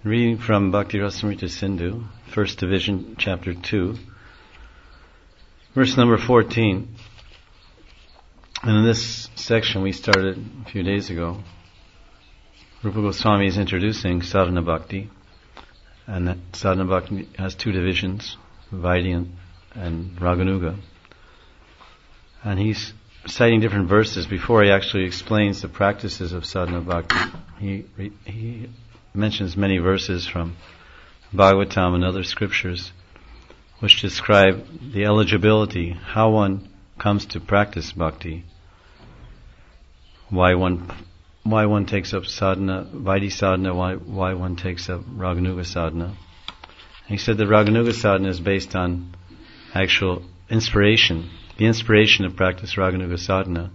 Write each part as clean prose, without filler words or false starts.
Reading from Bhakti Rasamrita Sindhu, First Division, Chapter 2, verse number 14. And in this section we started a few days ago, Rupa Goswami is introducing Sadhana Bhakti, and that Sadhana Bhakti has two divisions, Vaidhi and Raganuga. And he's citing different verses before he actually explains the practices of Sadhana Bhakti. He mentions many verses from Bhagavatam and other scriptures which describe the eligibility, how one comes to practice bhakti, why one takes up sadhana, Vaidhi sadhana, why one takes up Raganuga sadhana. And he said that Raganuga sadhana is based on actual inspiration. The inspiration of practice Raganuga sadhana,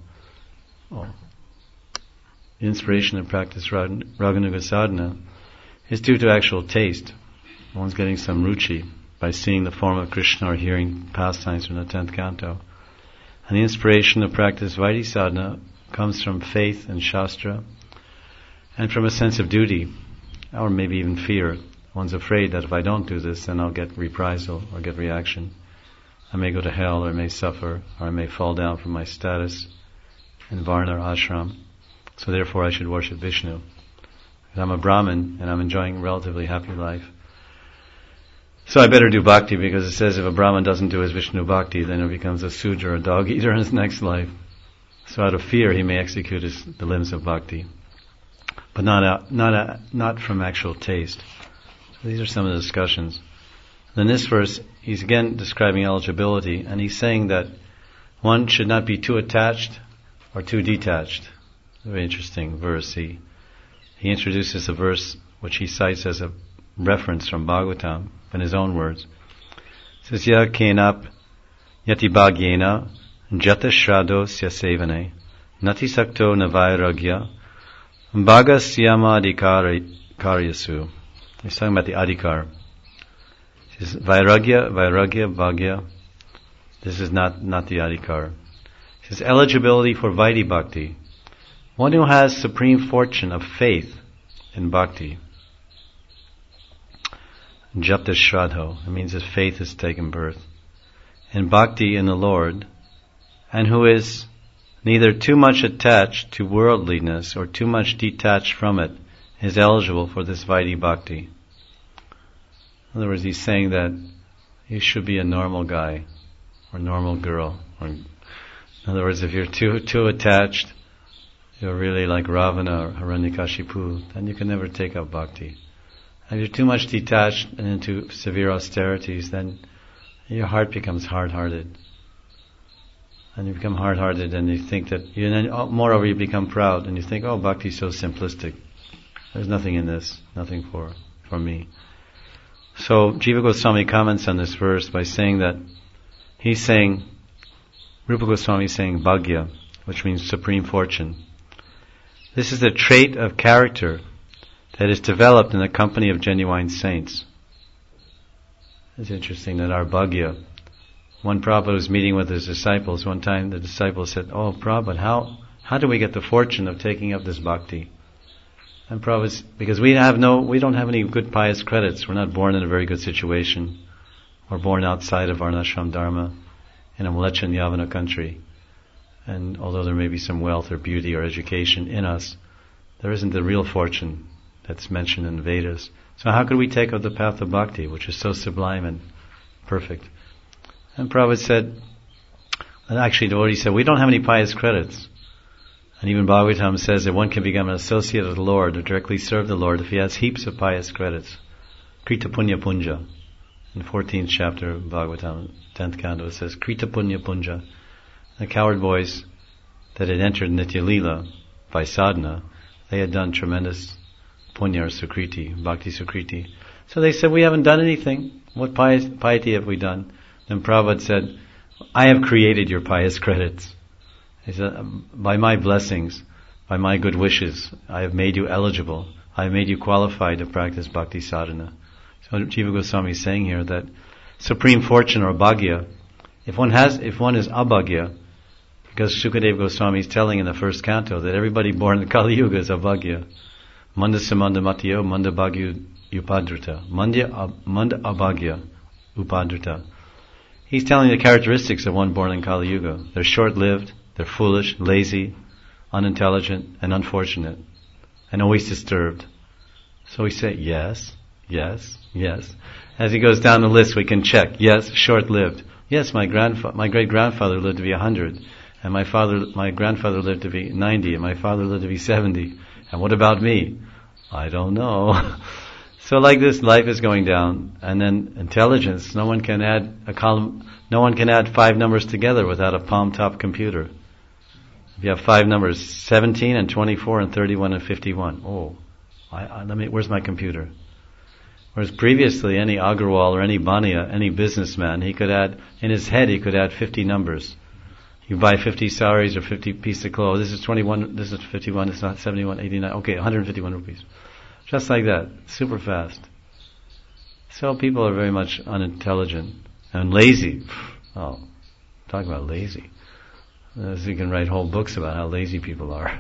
the inspiration of practice Raganuga sadhana is due to actual taste. One's getting some ruchi by seeing the form of Krishna or hearing pastimes from the 10th canto. And the inspiration of practice Vaidhi sadhana comes from faith and shastra and from a sense of duty, or maybe even fear. One's afraid that if I don't do this, then I'll get reprisal or get reaction. I may go to hell, or I may suffer, or I may fall down from my status in Varna or ashram. So therefore I should worship Vishnu. I'm a Brahmin and I'm enjoying a relatively happy life. So I better do bhakti, because it says if a Brahmin doesn't do his Vishnu bhakti, then he becomes a Sudra, a dog eater in his next life. So out of fear he may execute the limbs of bhakti, but not from actual taste. So these are some of the discussions. In this verse, he's again describing eligibility, and he's saying that one should not be too attached or too detached. Very interesting verse. He introduces a verse which he cites as a reference from Bhagavatam in his own words. It says, Ya kenap yati bhagyena jata shrado sya sevane nati sakto navairagya bhagasyama adhikaryasu. He's talking about the adhikar. He says, vairagya, bhagya. This is not the adhikar. He says, eligibility for Vaidhi bhakti. One who has supreme fortune of faith in bhakti. Japta Shradho, it means his faith has taken birth in bhakti in the Lord, and who is neither too much attached to worldliness or too much detached from it, is eligible for this Vaidhi bhakti. In other words, he's saying that you should be a normal guy or normal girl. Or, in other words, if you're too attached, you're really like Ravana or Hiranyakashipu, then you can never take up bhakti. If you're too much detached and into severe austerities, then your heart becomes hard-hearted. And you become hard-hearted and you think that, moreover you become proud and you think, oh, bhakti is so simplistic. There's nothing in this, nothing for me. So Jiva Goswami comments on this verse by saying that Rupa Goswami is saying bhagya, which means supreme fortune. This is a trait of character that is developed in the company of genuine saints. It's interesting that our bhagya, one Prabhupada was meeting with his disciples. One time the disciple said, oh Prabhupada, how do we get the fortune of taking up this bhakti? And Prabhupada, because we don't have any good pious credits. We're not born in a very good situation. We're born outside of Varnashram Dharma in a Mleccha and Yavana country. And although there may be some wealth or beauty or education in us, there isn't the real fortune that's mentioned in the Vedas. So how could we take up the path of bhakti, which is so sublime and perfect? And Prabhupada said, and actually the devotee said, we don't have any pious credits. And even Bhagavatam says that one can become an associate of the Lord or directly serve the Lord if he has heaps of pious credits. Krita Punya Punja. In the 14th chapter of Bhagavatam, 10th canto, it says, Krita Punya Punja. The coward boys that had entered Nitya Leela by sadhana, they had done tremendous punya or sukriti, bhakti sukriti. So they said, we haven't done anything. What piety have we done? Then Prabhupada said, I have created your pious credits. He said, by my blessings, by my good wishes, I have made you eligible. I have made you qualified to practice bhakti sadhana. So Jiva Goswami is saying here that supreme fortune or bhagya, if one is abhagya, because Shukadev Goswami is telling in the first canto that everybody born in Kali Yuga is abhagya. Manda samanda matiyo, manda bhagyu upadrita. Manda abhagya upadrita. He's telling the characteristics of one born in Kali Yuga. They're short-lived, they're foolish, lazy, unintelligent, and unfortunate, and always disturbed. So we say, yes, yes, yes. As he goes down the list, we can check. Yes, short-lived. Yes, my great-grandfather lived to be 100, and my grandfather lived to be 90, and my father lived to be 70. And what about me? I don't know. So like this, life is going down, and then intelligence. No one can add a column. No one can add 5 numbers together without a palm-top computer. If you have 5 numbers, 17 and 24 and 31 and 51. Oh, where's my computer? Whereas previously, any Agarwal or any Bania, any businessman, he could add 50 numbers. You buy 50 saris or 50 pieces of clothes. This is 21, this is 51, it's not 71, 89. Okay, 151 rupees. Just like that, super fast. So people are very much unintelligent and lazy. Oh, talk about lazy. As you can write whole books about how lazy people are.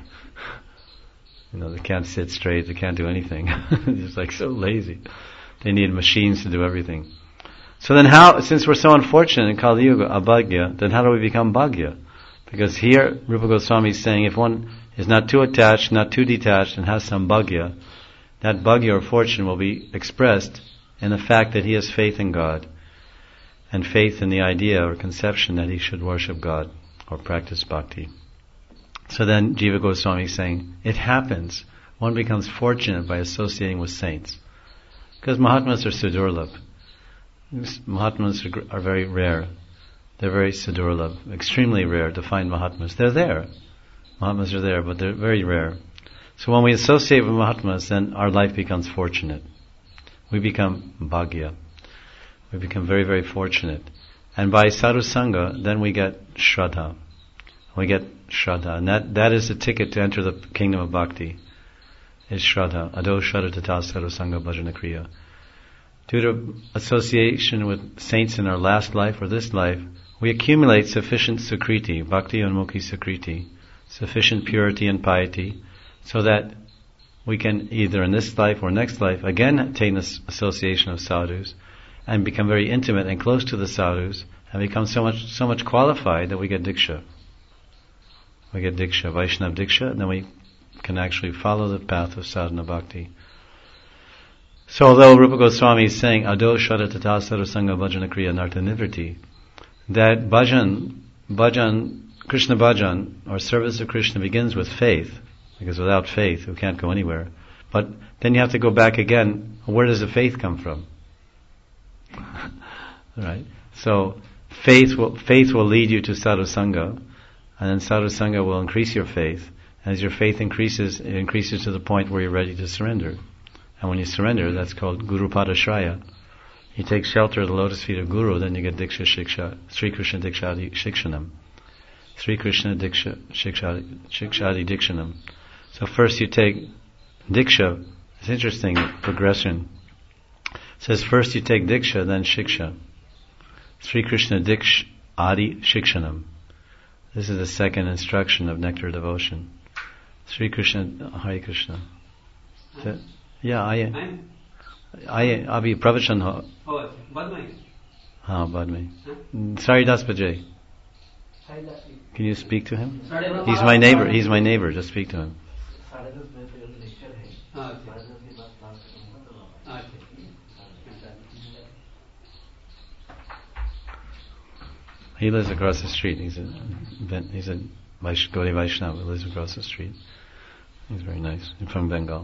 They can't sit straight, they can't do anything. They're just like so lazy. They need machines to do everything. So then since we're so unfortunate in Kali Yuga, abhagya, then how do we become bhagya? Because here, Rupa Goswami is saying if one is not too attached, not too detached, and has some bhagya, that bhagya or fortune will be expressed in the fact that he has faith in God, and faith in the idea or conception that he should worship God or practice bhakti. So then Jiva Goswami is saying, it happens, one becomes fortunate by associating with saints. Because Mahatmas are Sudurlabh. Mahatmas are very rare. They're very Sudurlabh, extremely rare to find Mahatmas. They're there. Mahatmas are there, but they're very rare. So when we associate with Mahatmas, then our life becomes fortunate. We become bhagya. We become very, very fortunate. And by sadhu sangha, then we get shraddha. We get shraddha. And that is the ticket to enter the kingdom of bhakti. Is shraddha. Ado shraddha tata sadhu sangha bhajana kriya. Due to association with saints in our last life or this life, we accumulate sufficient sukriti, bhakti unmukhi sukriti, sufficient purity and piety, so that we can either in this life or next life again attain this association of sadhus and become very intimate and close to the sadhus and become so much qualified that we get diksha. We get diksha, Vaishnav diksha, and then we can actually follow the path of sadhana bhakti. So although Rupa Goswami is saying Ado Shraddha Tata Sadhu Sangha Bhajana Kriya Nartha Nivritti, that bhajan, Krishna bhajan, or service of Krishna begins with faith, because without faith we can't go anywhere. But then you have to go back again, where does the faith come from? Right? So faith will lead you to sadhu sangha, and then sadhu sangha will increase your faith. As your faith increases, it increases to the point where you're ready to surrender. And when you surrender, that's called Guru Padashraya. You take shelter of the lotus feet of Guru, then you get Diksha Shiksha, Sri Krishna Dikshadi Shikshanam. Sri Krishna Diksha Shikshadi Dikshanam. So first you take Diksha. It's interesting, progression. It says first you take Diksha, then Shiksha. Sri Krishna Dikshadi Shikshanam. This is the second instruction of Nectar Devotion. Sri Krishna, Hare Krishna. Yeah, आइए अभी प्रवचन हो बाद में हाँ बाद में 10:30 बजे. Can you speak to him? He's my neighbor, just speak to him. He lives across the street. He's a Gaudiya Vaishnava who lives across the street. He's very nice. He's from Bengal.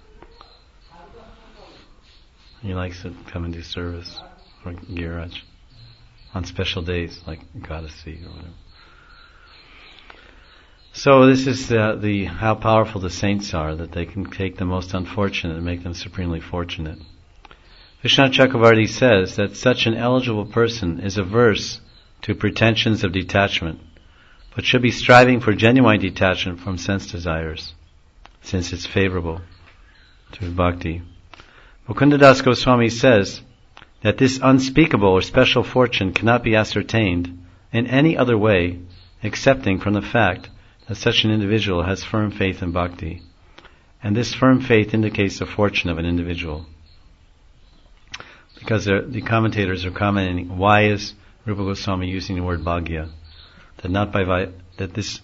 He likes to come and do service for Giriraj on special days like Ekadasi or whatever. So this is how powerful the saints are, that they can take the most unfortunate and make them supremely fortunate. Vishwanath Chakravarti says that such an eligible person is averse to pretensions of detachment, but should be striving for genuine detachment from sense desires, since it's favorable to bhakti. Mukundadas Goswami says that this unspeakable or special fortune cannot be ascertained in any other way excepting from the fact that such an individual has firm faith in bhakti. And this firm faith indicates the fortune of an individual. because the commentators are commenting, why is Rupa Goswami using the word bhagya? That not by that this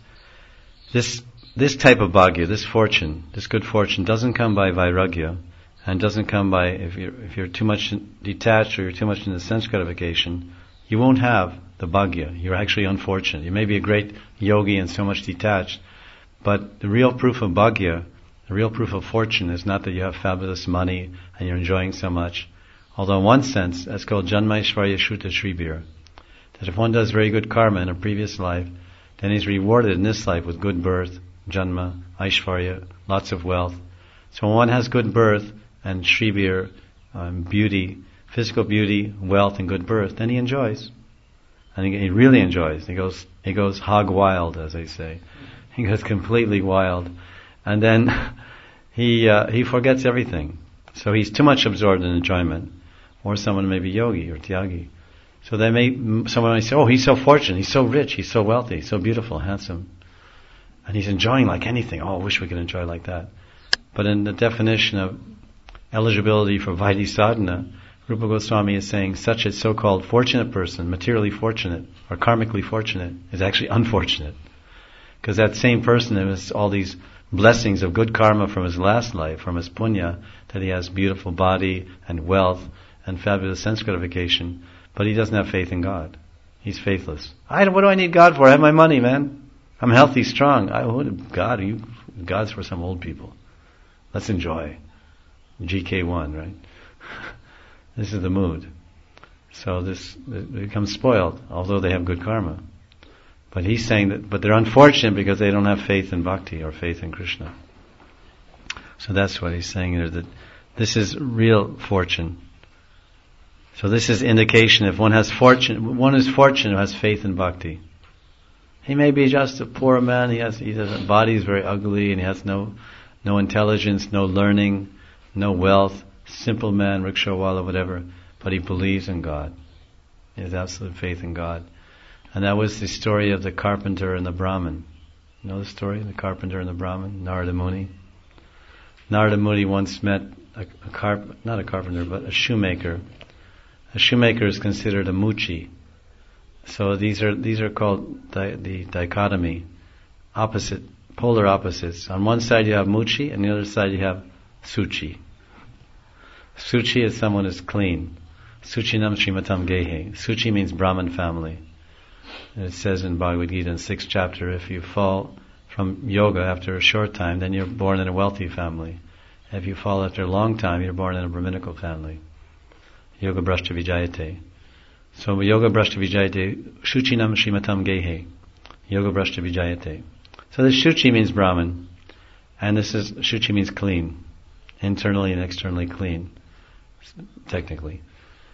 type of bhagya, this fortune, this good fortune, doesn't come by vairagya, and doesn't come by if you're too much detached or you're too much in the sense gratification, you won't have the bhagya. You're actually unfortunate. You may be a great yogi and so much detached, but the real proof of bhagya, the real proof of fortune, is not that you have fabulous money and you're enjoying so much. Although in one sense, that's called Janmaishvarya Shruta Shribir. That if one does very good karma in a previous life, then he's rewarded in this life with good birth, Janma, Aishvarya, lots of wealth. So when one has good birth and Shribir, beauty, physical beauty, wealth and good birth, then he enjoys. And he really enjoys. He goes hog wild, as they say. He goes completely wild. And then he forgets everything. So he's too much absorbed in enjoyment. Or someone may be yogi or tyagi. So someone may say, oh, he's so fortunate, he's so rich, he's so wealthy, so beautiful, handsome. And he's enjoying like anything. Oh, I wish we could enjoy like that. But in the definition of eligibility for Vaidhi sadhana, Rupa Goswami is saying such a so-called fortunate person, materially fortunate or karmically fortunate, is actually unfortunate. Because that same person has all these blessings of good karma from his last life, from his punya, that he has beautiful body and wealth and fabulous sense gratification, but he doesn't have faith in God. He's faithless. What do I need God for? I have my money, man. I'm healthy, strong. God's for some old people. Let's enjoy. GK1, right? This is the mood. So they become spoiled, although they have good karma. But he's saying that, but they're unfortunate because they don't have faith in bhakti or faith in Krishna. So that's what he's saying here, that this is real fortune. So this is indication if one is fortunate who has faith in bhakti. He may be just a poor man, his body is very ugly and he has no intelligence, no learning, no wealth, simple man, rickshawala, whatever, but he believes in God. He has absolute faith in God. And that was the story of the carpenter and the Brahmin. You know the story? The carpenter and the Brahmin, Narada Muni. Narada Muni once met not a carpenter, but a shoemaker. A shoemaker is considered a muchi. So these are called the dichotomy, polar opposites. On one side you have muchi, and the other side you have suchi. Suchi is someone who's clean. Suchinam Srimatam Gehe. Suchi means Brahmin family. And it says in Bhagavad Gita in 6th chapter, if you fall from yoga after a short time, then you're born in a wealthy family. If you fall after a long time, you're born in a Brahminical family. Yoga Brashta Vijayate. So Yoga Brashta Vijayate, Shuchinam Srimatam Gehe. Yoga Brashta Vijayate. So this Shuchi means Brahmin, and Shuchi means clean. Internally and externally clean. Technically.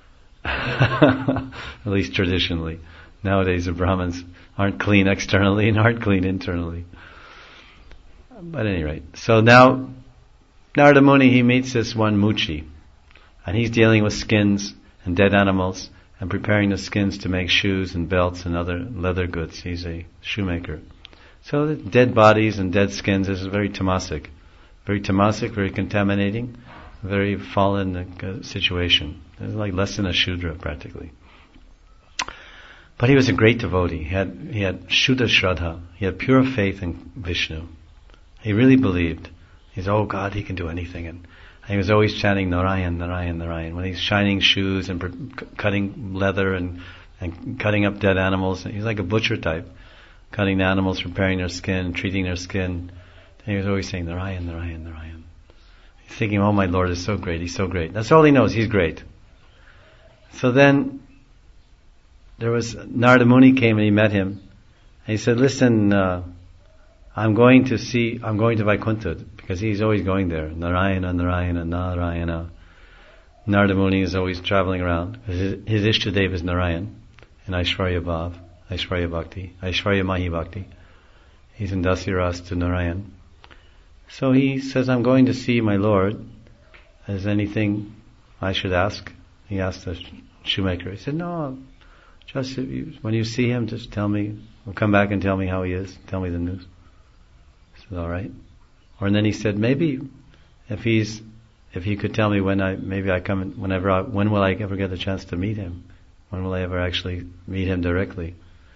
At least traditionally. Nowadays the Brahmins aren't clean externally and aren't clean internally. But at any rate, so now Narada Muni, he meets this one Muchi, and he's dealing with skins and dead animals and preparing the skins to make shoes and belts and other leather goods. He's a shoemaker. So the dead bodies and dead skins is very tamasic, very contaminating, very fallen situation. It's like less than a Shudra practically. But he was a great devotee. He had Shuddha Shraddha. He had pure faith in Vishnu. He really believed. He's, oh God, he can do anything. And he was always chanting Narayan, Narayan, Narayan. When he's shining shoes and cutting leather and cutting up dead animals, he's like a butcher type, cutting the animals, preparing their skin, treating their skin. And he was always saying Narayan, Narayan, Narayan. He's thinking, oh my Lord is so great, he's so great. That's all he knows, he's great. So then there was Narada Muni came and he met him. And he said, listen, I'm going to Vaikuntha, because he's always going there. Narayana, Narayana, Narayana. Narada Muni is always traveling around. His Ishtadev is Narayan in Aishwarya Bhav, Aishwarya Bhakti, Aishwarya Mahi Bhakti. He's in Dasyaras to Narayan. So he says, I'm going to see my Lord. Is there anything I should ask? He asked the shoemaker. He said, no, just when you see him, just tell me, or come back and tell me how he is. Tell me the news. I said, all right. And then he said, maybe if he's if he could tell me when will I ever get the chance to meet him? When will I ever actually meet him directly?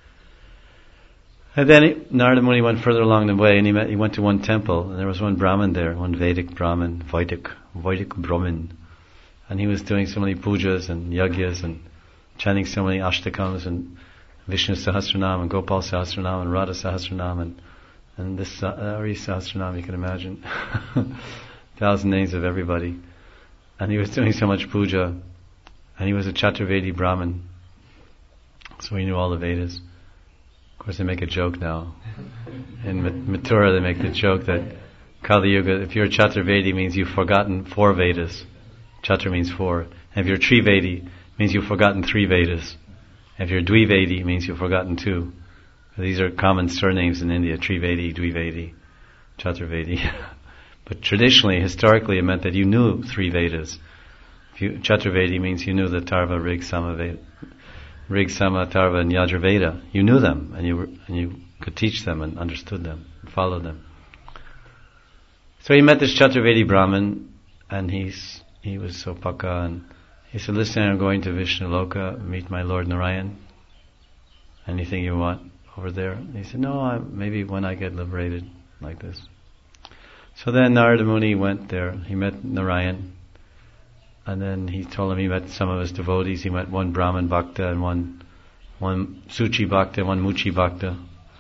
And then Narada Muni went further along the way, and he went to one temple, and there was one Brahmin there, one Vedic Brahmin, Vedic Brahmin, and he was doing so many pujas and yagyas and chanting so many ashtakams and Vishnu Sahasranam and Gopal Sahasranam and Radha Sahasranam and this Hari Sahasranam, you can imagine, 1,000 names of everybody, and he was doing so much puja, and he was a Chaturvedi Brahmin, so he knew all the Vedas. Of course, they make a joke now. In Mathura, they make the joke that Kali Yuga, if you're a Chaturvedi, means you've forgotten 4 Vedas. Chatra means 4. And if you're Trivedi, means you've forgotten 3 Vedas. And if you're Dvivedi, means you've forgotten 2. These are common surnames in India: Trivedi, Dvivedi, Chaturvedi. But traditionally, historically, it meant that you knew 3 Vedas. Chaturvedi means you knew the Tarva, Rig, Sama, Veda. Rig, Sama, Tarva, and Yajurveda. You knew them, and you could teach them and understood them, and followed them. So he met this Chaturvedi Brahmin, and he was so paka, and he said, "Listen, I'm going to Vishnu Loka, meet my Lord Narayan. Anything you want over there?" And he said, "No, maybe when I get liberated, like this." So then Narada Muni went there. He met Narayan. And then he told him he met some of his devotees. He met one Brahman Bhakta and one Suchi Bhakta, one Muchi Bhakta,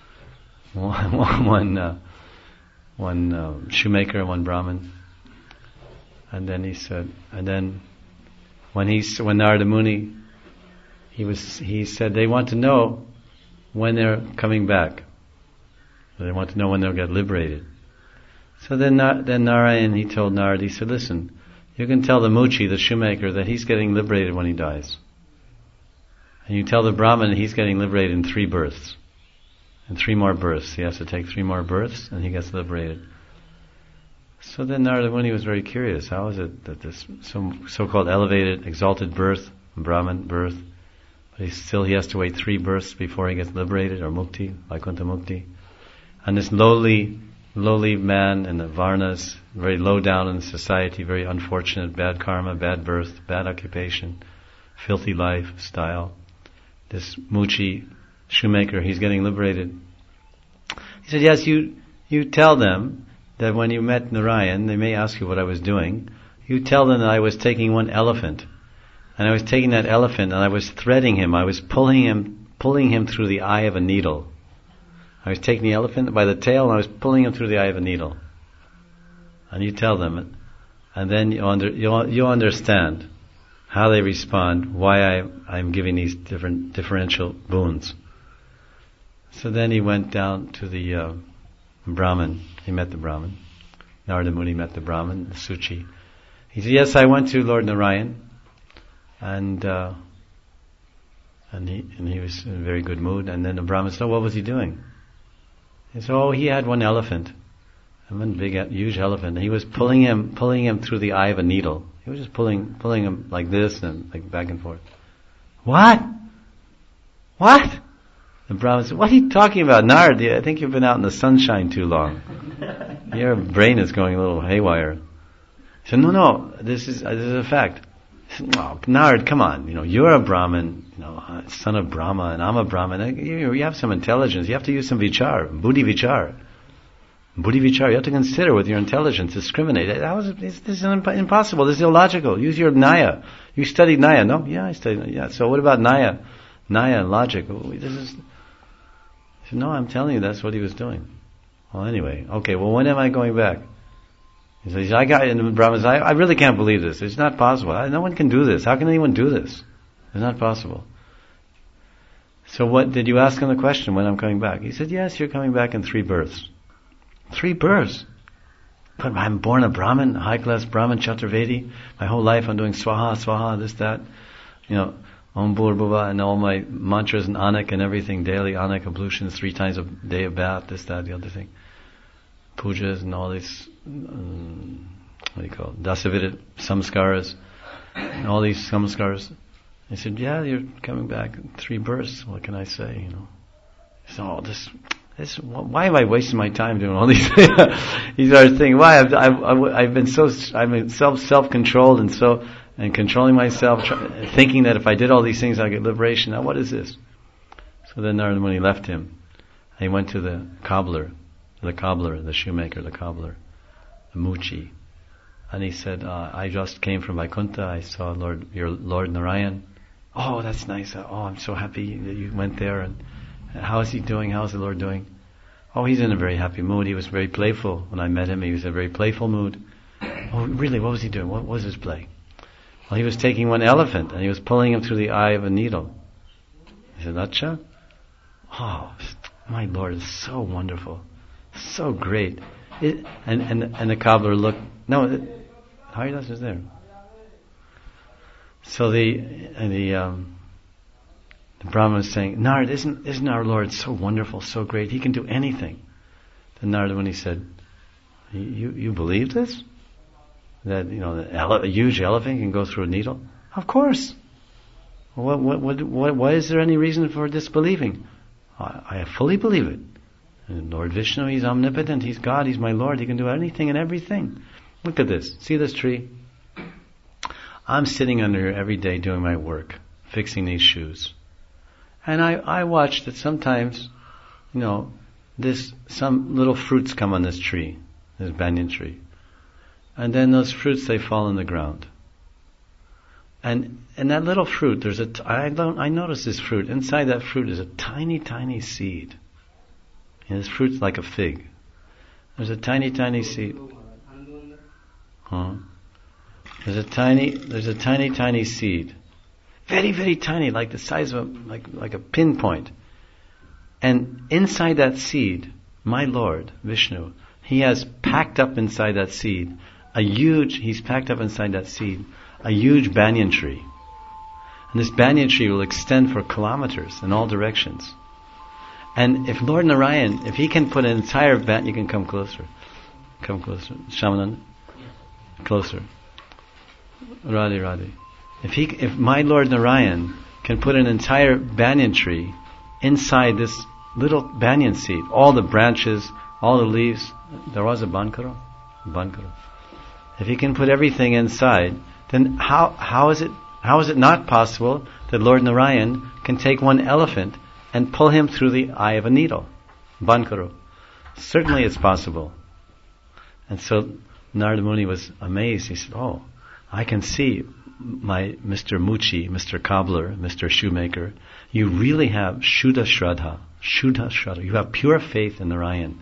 one shoemaker and one Brahman. And then he said, when Narada Muni, he said they want to know when they're coming back. They want to know when they'll get liberated. So then Narayan, he told Narada, he said, "Listen, you can tell the Muchi, the shoemaker, that he's getting liberated when he dies. And you tell the Brahmin he's getting liberated in 3 births. In 3 more births. He has to take 3 more births and he gets liberated." So then Narada Muni was very curious. How is it that this so-called elevated, exalted birth, Brahmin birth, but he has to wait 3 births before he gets liberated, or mukti, Vaikuntha mukti. And this lowly man in the Varnas, very low down in society, very unfortunate, bad karma, bad birth, bad occupation, filthy lifestyle. This Muchi shoemaker, he's getting liberated. He said, "Yes, you tell them that when you met Narayan, they may ask you what I was doing. You tell them that I was taking one elephant, and I was taking that elephant and I was threading him. I was pulling him through the eye of a needle. I was taking the elephant by the tail and I was pulling him through the eye of a needle." And you tell them, and then you'll understand how they respond, why I'm giving these differential boons. So then he went down to the Brahmin. He met the Brahmin. Narada Muni met the Brahmin, the Suchi. He said, "Yes, I went to Lord Narayan, and he was in a very good mood." And then the Brahmin said, "Oh, what was he doing?" He said, "Oh, he had one elephant, one big, huge elephant. And he was pulling him through the eye of a needle. He was just pulling him like this and like back and forth." What? The Brahmin said, "What are you talking about, Narada? I think you've been out in the sunshine too long. Your brain is going a little haywire." He said, No, this is a fact." He said, "No, Narada, come on. You're a Brahmin, son of Brahma, and I'm a Brahmin. You have some intelligence. You have to use some vichar, buddhi vichar. You have to consider with your intelligence, discriminate. This is impossible. This is illogical. Use your Naya. You studied Naya, no? Yeah, I studied. Yeah. So what about Naya? Naya and logic. He said, "No, I'm telling you, that's what he was doing." Well, anyway, okay. Well, when am I going back? He says, and the Brahmin says, I really can't believe this. It's not possible. No one can do this. How can anyone do this? It's not possible. So what, did you ask him the question, when I'm coming back? He said, "Yes, you're coming back in 3 births. 3 births? But I'm born a Brahmin, a high-class Brahmin, Chaturvedi. My whole life I'm doing swaha, this, that. Om Bhurbhuva, and all my mantras and anak and everything, daily anak ablutions, 3 times a day of bath, this, that, the other thing. Pujas and all these, Dasavidit samskaras, and all these samskaras." He said, "Yeah, you're coming back in 3 births. What can I say, He said, "Oh, Why am I wasting my time doing all these things? He started thinking, why I've been self-controlled and controlling myself, thinking that if I did all these things I'd get liberation. Now what is this? So then Narada Muni left him. He went to the shoemaker, the cobbler, the Muchi. And he said, I just came from Vaikuntha. I saw your Lord Narayan. Oh, that's nice. Oh, I'm so happy that you went there. And how is he doing? How is the Lord doing? Oh, he's in a very happy mood. He was very playful. When I met him, he was in a very playful mood. Oh, really? What was he doing? What was his play? Well, he was taking one elephant and he was pulling him through the eye of a needle. He said, Acha? Oh, my Lord is so wonderful. So great. And the cobbler looked, Haridas was there. So the Brahma was saying, Narad, isn't our Lord so wonderful, so great? He can do anything. Then Narada Muni said, you believe this? That a huge elephant can go through a needle? Of course. Why is there any reason for disbelieving? I fully believe it. And Lord Vishnu, He's omnipotent, He's God, He's my Lord, He can do anything and everything. Look at this. See this tree? I'm sitting under here every day doing my work, fixing these shoes. And I watch that sometimes, some little fruits come on this tree, this banyan tree. And then those fruits, they fall on the ground. And that little fruit, I notice this fruit. Inside that fruit is a tiny, tiny seed. And this fruit's like a fig. There's a tiny, tiny seed. There's a tiny, tiny seed. Very, very tiny, like the size of like a pinpoint. And inside that seed, my Lord, Vishnu, He has packed up inside that seed a huge banyan tree. And this banyan tree will extend for kilometers in all directions. And if Lord Narayan, if He can put an entire you can come closer. Shamananda, closer. Radhe. If my Lord Narayan can put an entire banyan tree inside this little banyan seed, all the branches, all the leaves, there was a bankaro. If He can put everything inside, then how is it not possible that Lord Narayan can take one elephant and pull him through the eye of a needle? Bankaro. Certainly it's possible. And so Narada Muni was amazed. He said, oh, I can see my Mr. Muchi, Mr. Cobbler, Mr. Shoemaker, you really have Shuddha Shraddha. You have pure faith in Narayan.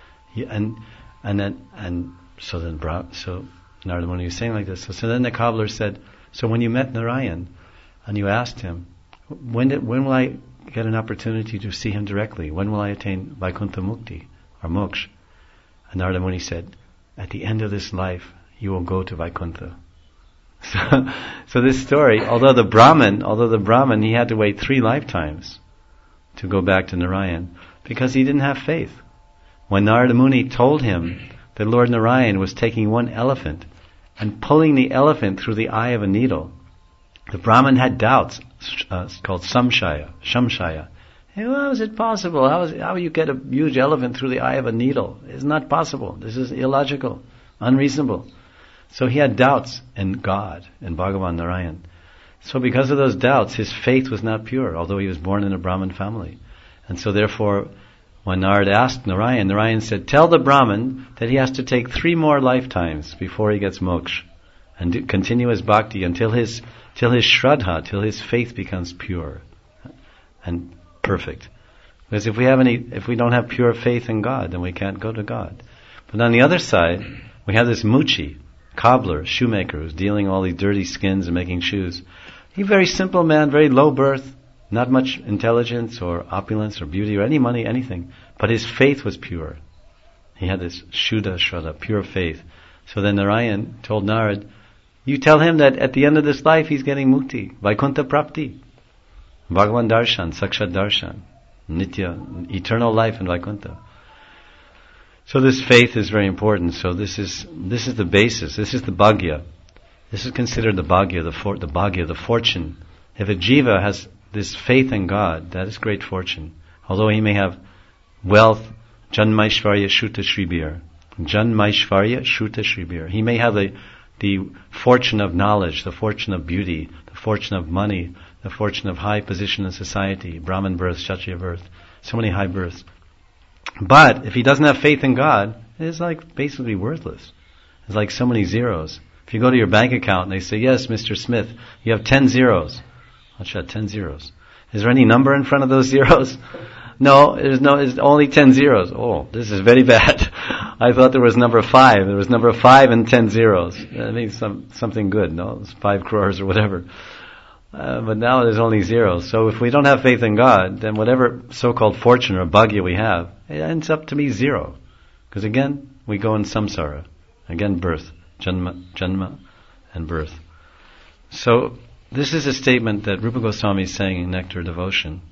So Narada Muni was saying like this. So then the cobbler said, so when you met Narayan and you asked him, when will I get an opportunity to see him directly? When will I attain Vaikuntha Mukti or Moksha? And Narada Muni said, at the end of this life, you will go to Vaikuntha. So this story, although the Brahman, he had to wait 3 lifetimes to go back to Narayan because he didn't have faith. When Narada Muni told him that Lord Narayan was taking one elephant and pulling the elephant through the eye of a needle, the Brahman had doubts, called Shamshaya. Hey, how is it possible? How you get a huge elephant through the eye of a needle? It's not possible. This is illogical, unreasonable. So he had doubts in God, in Bhagavan Narayan. So because of those doubts, his faith was not pure, although he was born in a Brahmin family. And so therefore, when Narada asked Narayan said, tell the Brahmin that he has to take 3 more lifetimes before he gets moksha, and continue his bhakti till his shraddha, till his faith becomes pure and perfect. Because if we don't have pure faith in God, then we can't go to God. But on the other side, we have this Muchi, cobbler, shoemaker, who's dealing all these dirty skins and making shoes. He's a very simple man, very low birth, not much intelligence or opulence or beauty or any money, anything. But his faith was pure. He had this Shuddha Shraddha, pure faith. So then Narayan told Narad, you tell him that at the end of this life he's getting mukti, Vaikuntha Prapti, Bhagavan Darshan, Sakshat Darshan, Nitya, eternal life in Vaikuntha. So this faith is very important. So this is the basis. This is the bhagya. This is considered the bhagya, the fortune. If a jiva has this faith in God, that is great fortune. Although he may have wealth, Janmaishvarya Shuta Shribir. Janmaishvarya Shuta Shribir. He may have the fortune of knowledge, the fortune of beauty, the fortune of money, the fortune of high position in society, Brahmin birth, Kshatriya birth, so many high births. But if he doesn't have faith in God, it's like basically worthless. It's like so many zeros. If you go to your bank account and they say, yes, Mr. Smith, you have 10 zeros. I'll shut 10 zeros. Is there any number in front of those zeros? No, it's only 10 zeros. Oh, this is very bad. I thought there was number 5. There was number 5 and 10 zeros. That means something good, no? It's 5 crores or whatever. But now there's only zeros. So if we don't have faith in God, then whatever so-called fortune or bhagya we have, it ends up to be zero. Because again, we go in samsara. Again, birth. Janma and birth. So this is a statement that Rupa Goswami is saying in Nectar Devotion.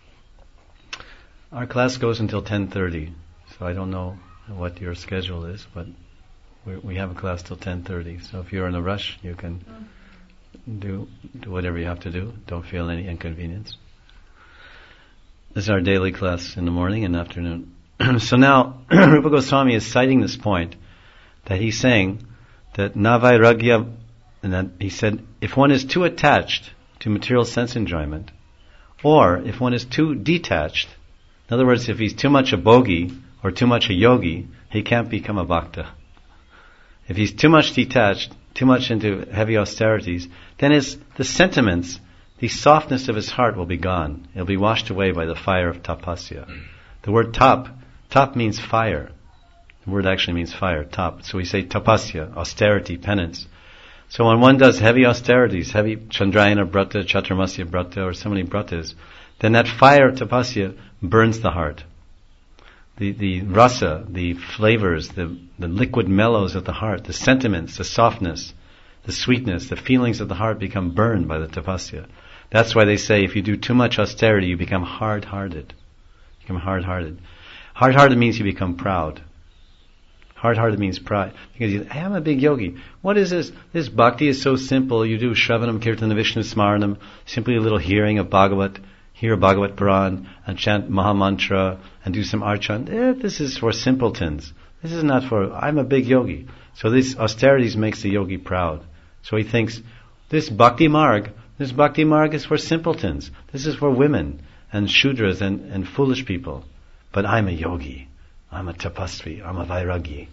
Our class goes until 10:30, so I don't know what your schedule is, but we have a class till 10:30. So if you're in a rush, you can do whatever you have to do. Don't feel any inconvenience. This is our daily class in the morning and afternoon. So now Rupa Goswami is citing this point that he's saying that navairagya, and that he said, if one is too attached to material sense enjoyment, or if one is too detached, in other words, if he's too much a bogi or too much a yogi, he can't become a bhakta. If he's too much detached, too much into heavy austerities, then the sentiments, the softness of his heart will be gone. It'll be washed away by the fire of tapasya. The word tap means fire. The word actually means fire, tap. So we say tapasya, austerity, penance. So when one does heavy austerities, heavy Chandrayana Brata, Chaturmasya Brata, or so many Bratas, then that fire of tapasya burns the heart. The rasa, the flavors, the liquid mellows of the heart, the sentiments, the softness, the sweetness, the feelings of the heart become burned by the tapasya. That's why they say if you do too much austerity, you become hard-hearted. Hard-hearted means you become proud. Hard-hearted means pride. Because I'm a big yogi. What is this? This bhakti is so simple. You do Shravanam, Kirtanam, Vishnu Smaranam, simply a little hearing of Bhagavat, hear Bhagavat Puran, and chant Mahamantra, and do some archan. This is for simpletons. This is not for, I'm a big yogi. So this austerities makes the yogi proud. So he thinks, this bhakti marg is for simpletons. This is for women, and shudras, and foolish people. But I'm a yogi. I'm a tapasvi. I'm a vairagi.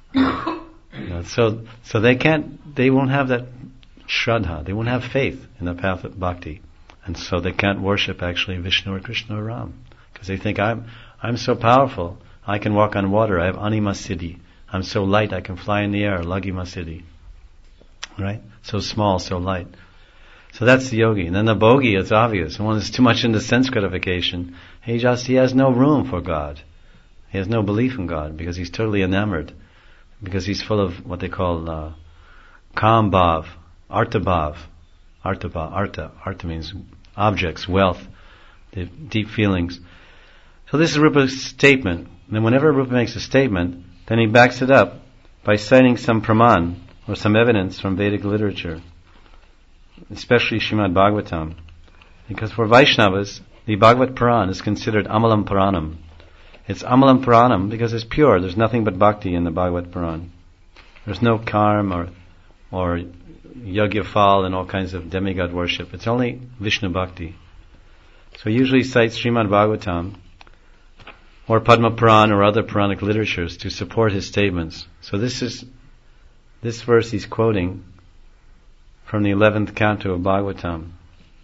So they won't have that shraddha. They won't have faith in the path of bhakti. And so they can't worship actually Vishnu or Krishna or Ram. Because they think, I'm so powerful. I can walk on water. I have anima siddhi. I'm so light. I can fly in the air. Lagima siddhi. Right? So small, so light. So that's the yogi. And then the bhogi, it's obvious. One is too much into sense gratification. He has no room for God. He has no belief in God because he's totally enamored. Because he's full of what they call kam bhav, arta bhav. Arta means objects, wealth, the deep feelings. So this is Rupa's statement. And then whenever Rupa makes a statement, then he backs it up by citing some praman or some evidence from Vedic literature, especially Srimad Bhagavatam. Because for Vaishnavas, the Bhagavat Puran is considered Amalam Puranam. It's Amalam Puranam because it's pure. There's nothing but bhakti in the Bhagavat Puran. There's no karma or Yagyafal and all kinds of demigod worship. It's only Vishnu Bhakti. So he usually cites Srimad Bhagavatam or Padma Puran or other Puranic literatures to support his statements. So this verse he's quoting from the 11th canto of Bhagavatam.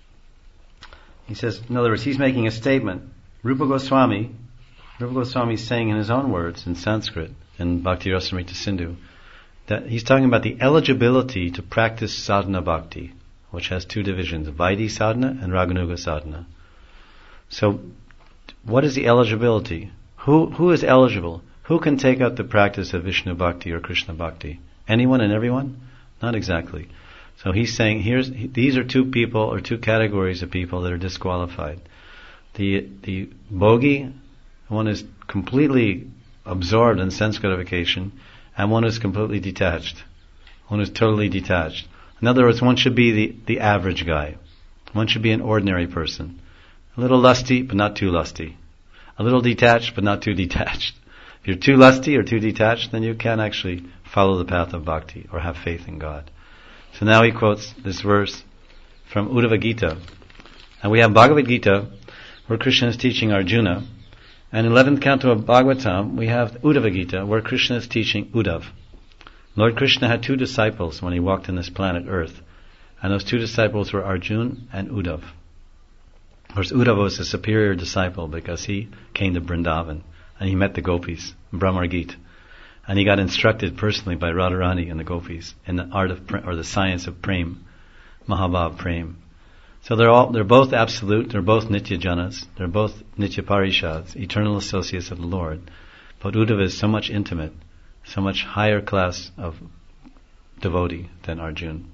He says, in other words, he's making a statement. Rupa Goswami is saying in his own words in Sanskrit, in Bhakti Rasamrita Sindhu, that he's talking about the eligibility to practice sadhana bhakti, which has two divisions, Vaidhi sadhana and Raganuga sadhana. So, what is the eligibility? Who is eligible? Who can take up the practice of Vishnu bhakti or Krishna bhakti? Anyone and everyone? Not exactly. So he's saying these are two people or two categories of people that are disqualified. The bhogi, one is completely absorbed in sense gratification, and one is completely detached. One is totally detached. In other words, one should be the average guy. One should be an ordinary person. A little lusty, but not too lusty. a little detached, but not too detached. If you're too lusty or too detached, then you can't actually follow the path of bhakti or have faith in God. So now he quotes this verse from Uddhava Gita. And we have Bhagavad Gita, where Krishna is teaching Arjuna. And in 11th canto of Bhagavatam, we have Uddhava Gita, where Krishna is teaching Uddhav. Lord Krishna had 2 disciples when he walked on this planet Earth. And those 2 disciples were Arjun and Uddhav. Of course, Uddhava was a superior disciple because he came to Vrindavan and he met the gopis, Brahmar Gita. And he got instructed personally by Radharani and the gopis in the art of, or the science of prem, Mahabhav prem. So they're both absolute, they're both Nitya Janas, they're both Nitya Parishads, eternal associates of the Lord. But Uddhava is so much intimate, so much higher class of devotee than Arjun.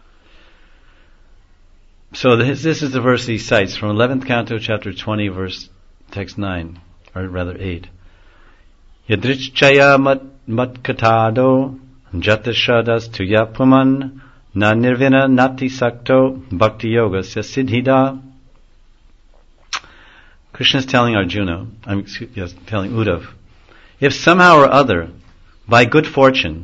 So this is the verse he cites from 11th canto, chapter 20, verse text 9, or rather 8. Yadrichchaya matkatado jatashadas tuya puman na nirvina nati sakto bhakti yoga siddhida. Krishna is telling Arjuna, telling Uddhav, if somehow or other, by good fortune,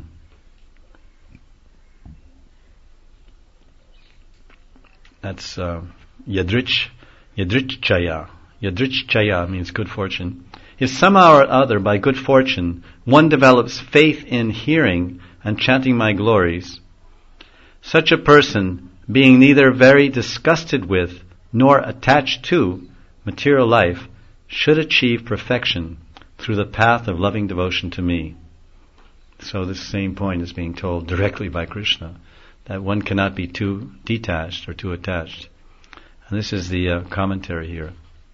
that's yadrichchaya. Yadrichchaya means good fortune. If somehow or other, by good fortune, one develops faith in hearing and chanting my glories, such a person, being neither very disgusted with nor attached to material life, should achieve perfection through the path of loving devotion to me. So this same point is being told directly by Krishna, that one cannot be too detached or too attached. And this is the commentary here.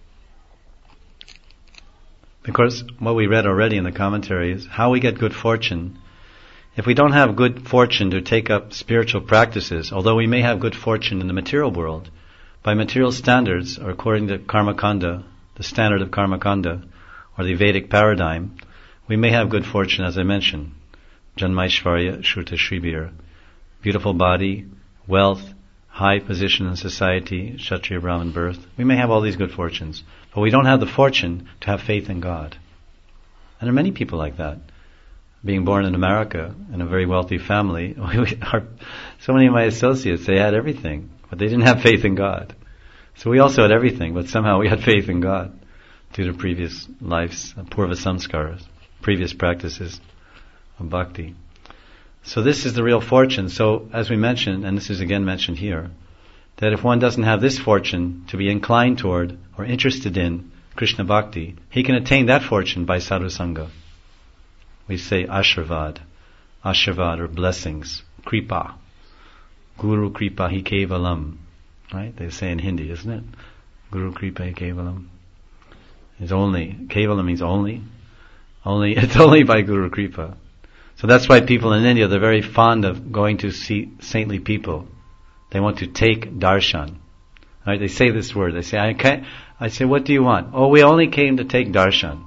Because what we read already in the commentary is how we get good fortune. If we don't have good fortune to take up spiritual practices, although we may have good fortune in the material world, by material standards, or according to Karma Kanda, the standard of Karma Kanda, or the Vedic paradigm, we may have good fortune, as I mentioned. Janmaishvarya, Shruta Shribir. Beautiful body, wealth, high position in society, Kshatriya Brahmin birth. We may have all these good fortunes, but we don't have the fortune to have faith in God. And there are many people like that. Being born in America, in a very wealthy family, so many of my associates, they had everything, but they didn't have faith in God. So we also had everything, but somehow we had faith in God due to previous lives, purva samskaras, previous practices of bhakti. So this is the real fortune. So as we mentioned, and this is again mentioned here, that if one doesn't have this fortune to be inclined toward or interested in Krishna bhakti, he can attain that fortune by sadhu sangha. We say ashirvad or blessings, kripa, guru kripa hi kevalam, right? They say in Hindi, isn't it? Guru kripa hi kevalam. It's only, kevalam means only, it's only by guru kripa. So that's why people in India, they're very fond of going to see saintly people. They want to take darshan. Right? They say this word. They say, I say, what do you want? Oh, we only came to take darshan.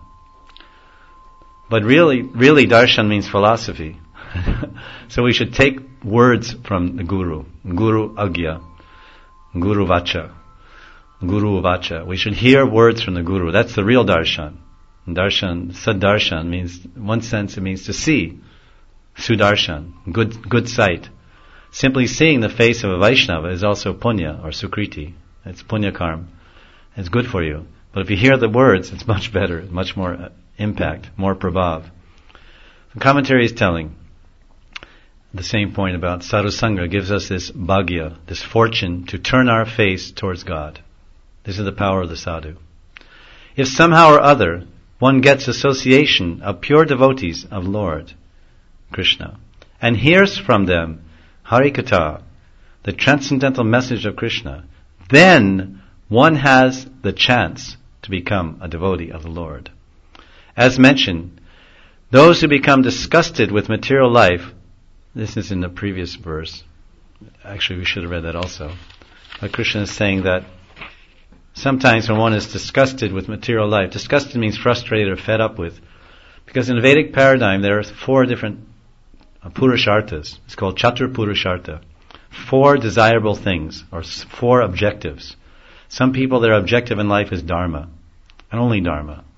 But really darshan means philosophy. So we should take words from the Guru. Guru Agya. Guru Vacha. Guru Vacha. We should hear words from the Guru. That's the real darshan. And darshan, saddarshan means, in one sense it means to see. Sudarshan, good sight. Simply seeing the face of a Vaishnava is also punya or sukriti. It's punya karma. It's good for you. But if you hear the words, it's much better, much more impact, more prabhav. The commentary is telling the same point about sadhu sangha gives us this bhagya, this fortune to turn our face towards God. This is the power of the sadhu. If somehow or other one gets association of pure devotees of Lord Krishna and hears from them Harikatha, the transcendental message of Krishna, then one has the chance to become a devotee of the Lord. As mentioned, those who become disgusted with material life, this is in the previous verse, actually we should have read that also, but Krishna is saying that sometimes when one is disgusted with material life, disgusted means frustrated or fed up with, because in the Vedic paradigm there are 4 different purusharthas. It's called Chatur Purushartha. 4 desirable things, or 4 objectives. Some people, their objective in life is dharma, and only dharma.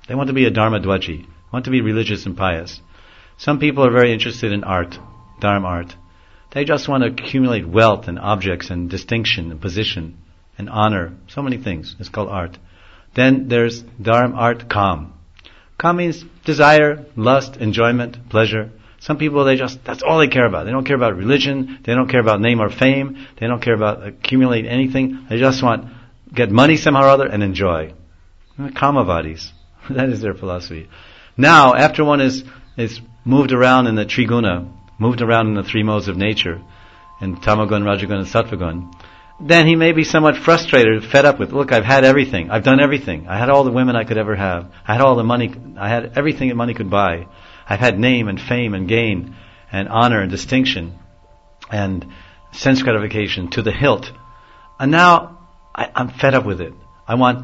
They want to be a dharma dwaji, want to be religious and pious. Some people are very interested in art, dharma art. They just want to accumulate wealth and objects and distinction and position and honor, so many things. It's called art. Then there's dharma art kam. Kam means desire, lust, enjoyment, pleasure. Some people, that's all they care about. They don't care about religion, they don't care about name or fame, they don't care about accumulate anything. They just want get money somehow or other and enjoy. Kamavadis. That is their philosophy. Now, after one is moved around in the Triguna, moved around in the three modes of nature, in Tamagun, Rajagun, and Sattvagun, then he may be somewhat frustrated, fed up with, look, I've had everything. I've done everything. I had all the women I could ever have. I had all the money. I had everything that money could buy. I've had name and fame and gain and honor and distinction and sense gratification to the hilt. And now I'm fed up with it. I want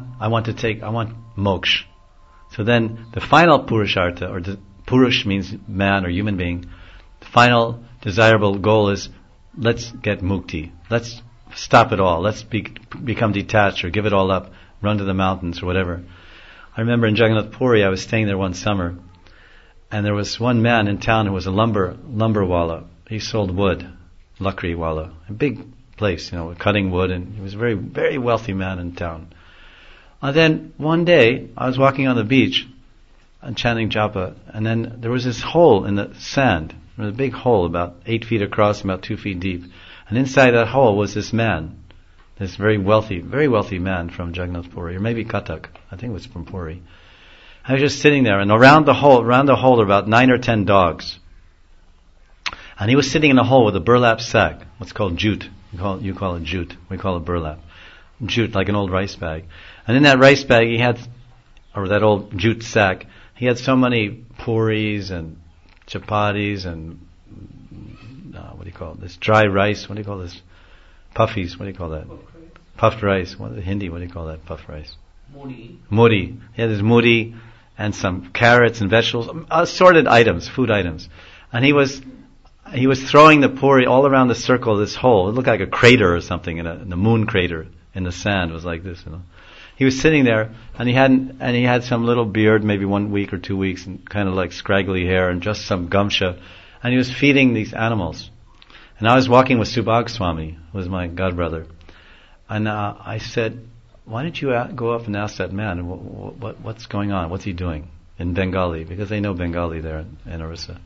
moksha. So then the final purushartha, or purush means man or human being, the final desirable goal is, let's get mukti. Let's stop it all. Let's become detached or give it all up, run to the mountains or whatever. I remember in Jagannath Puri, I was staying there one summer, and there was one man in town who was a lumber wala. He sold wood, lakri wala, a big place, cutting wood, and he was a very, very wealthy man in town. And then one day, I was walking on the beach and chanting japa, and then there was this hole in the sand. There was a big hole about 8 feet across, about 2 feet deep. And inside that hole was this man, this very wealthy man from Jagannath Puri, or maybe Kathak. I think it was from Puri. I was just sitting there, and around the hole are about 9 or 10 dogs. And he was sitting in a hole with a burlap sack, what's called jute. You call it jute. We call it burlap. Jute, like an old rice bag. And in that rice bag that old jute sack, he had so many puris and chapatis and this dry rice, what do you call this? Puffies, what do you call that? Puffed rice. What do you call that? Puffed rice. Muri. He had this muri and some carrots and vegetables, assorted items, food items. And he was throwing the puri all around the circle of this hole. It looked like a crater or something, in the moon crater in the sand. It was like this, He was sitting there, and he had some little beard, maybe 1 week or 2 weeks, and kind of like scraggly hair, and just some gamsha, and he was feeding these animals. And I was walking with Subhag Swami, who was my godbrother, and I said, "Why don't you go up and ask that man what's going on? What's he doing?" In Bengali, because they know Bengali there in Orissa.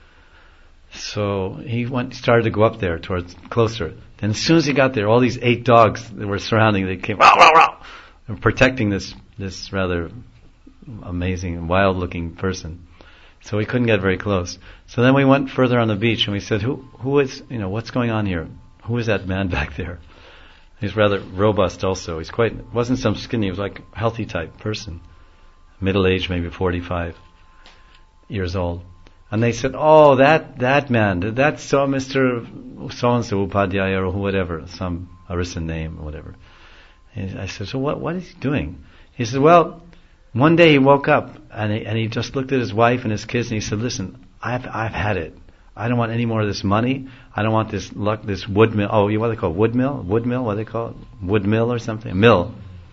So he started to go up there closer. Then as soon as he got there, all these 8 dogs that were surrounding, they came, "Row, row, row," and protecting this rather amazing, wild-looking person. So we couldn't get very close. So then we went further on the beach, and we said, "Who is? What's going on here? Who is that man back there?" He's rather robust, also. Wasn't some skinny. He was like a healthy type person, middle-aged, maybe 45 years old. And they said, "Oh, that man, that's so Mr. So-and-so Upadhyaya or whatever, some Arisan name or whatever." And I said, "So what is he doing?" He said, "Well, one day he woke up and he just looked at his wife and his kids and he said, 'Listen, I've had it. I don't want any more of this money. I don't want this wood mill.'" Oh, what do they call it? Wood mill? What do they call it? Wood mill or something? A mill.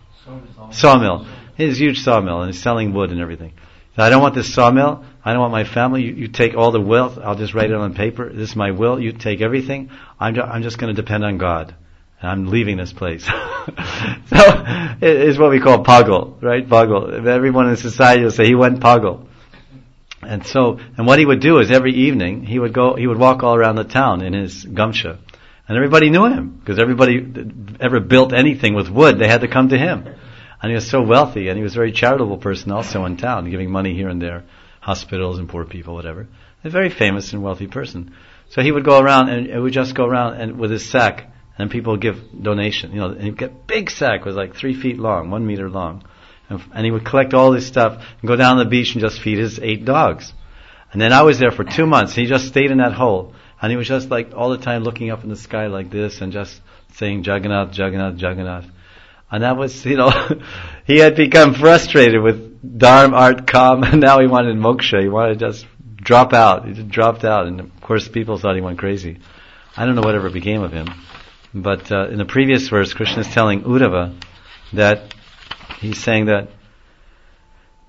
Sawmill. His huge sawmill, and he's selling wood and everything. "I don't want this sawmill. I don't want my family. You take all the wealth. I'll just write it on paper. This is my will. You take everything. I'm just going to depend on God. And I'm leaving this place." So it's what we call pagal, right? Pagal. Everyone in society will say he went pagal. And what he would do is every evening he would walk all around the town in his gamsha. And everybody knew him, because everybody that ever built anything with wood, they had to come to him. And he was so wealthy, and he was a very charitable person also in town, giving money here and there, hospitals and poor people, whatever. A very famous and wealthy person. So he would go around, and it would just go around and with his sack, and people would give donation. And he'd get a big sack, it was like 3 feet long, 1 meter long. And he would collect all this stuff and go down the beach and just feed his 8 dogs. And then I was there for 2 months. He just stayed in that hole. And he was just like all the time looking up in the sky like this and just saying Jagannath, Jagannath, Jagannath. And that was, he had become frustrated with dharma, art, kam, and now he wanted moksha. He wanted to just drop out. He just dropped out. And of course people thought he went crazy. I don't know whatever became of him. But in the previous verse, Krishna is telling Uddhava that he's saying that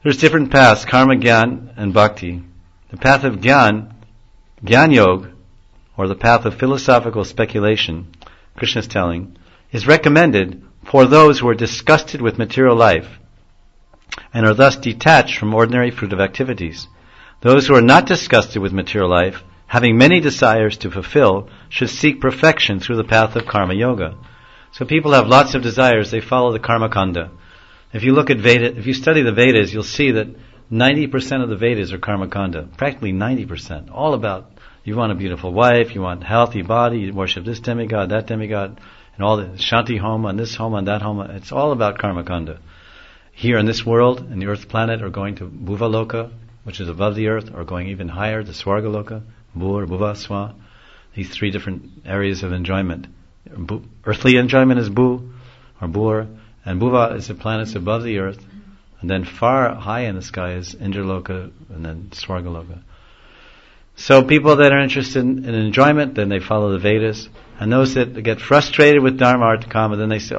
There's different paths, karma, gyan, and bhakti. The path of gyan yoga, or the path of philosophical speculation, Krishna is telling, is recommended for those who are disgusted with material life and are thus detached from ordinary fruitive activities. Those who are not disgusted with material life, having many desires to fulfill, should seek perfection through the path of karma yoga. So people have lots of desires, they follow the karma kanda. If you look at if you study the Vedas, you'll see that 90% of the Vedas are karma kanda. Practically 90%. All about, you want a beautiful wife, you want a healthy body, you worship this demigod, that demigod, and all the Shanti Homa, and this Homa, and that Homa. It's all about karma kanda. Here in this world, in the earth planet, or going to Bhuva Loka, which is above the earth, or going even higher, the Swarga Loka, Bhu or Bhuva Swa. These three different areas of enjoyment. Earthly enjoyment is Bhu, or Bhur, and Bhuva is the planets above the earth, and then far high in the sky is Indraloka, and then Swargaloka. So people that are interested in enjoyment, then they follow the Vedas, and those that get frustrated with Dharma, Artha, Kama, then they say,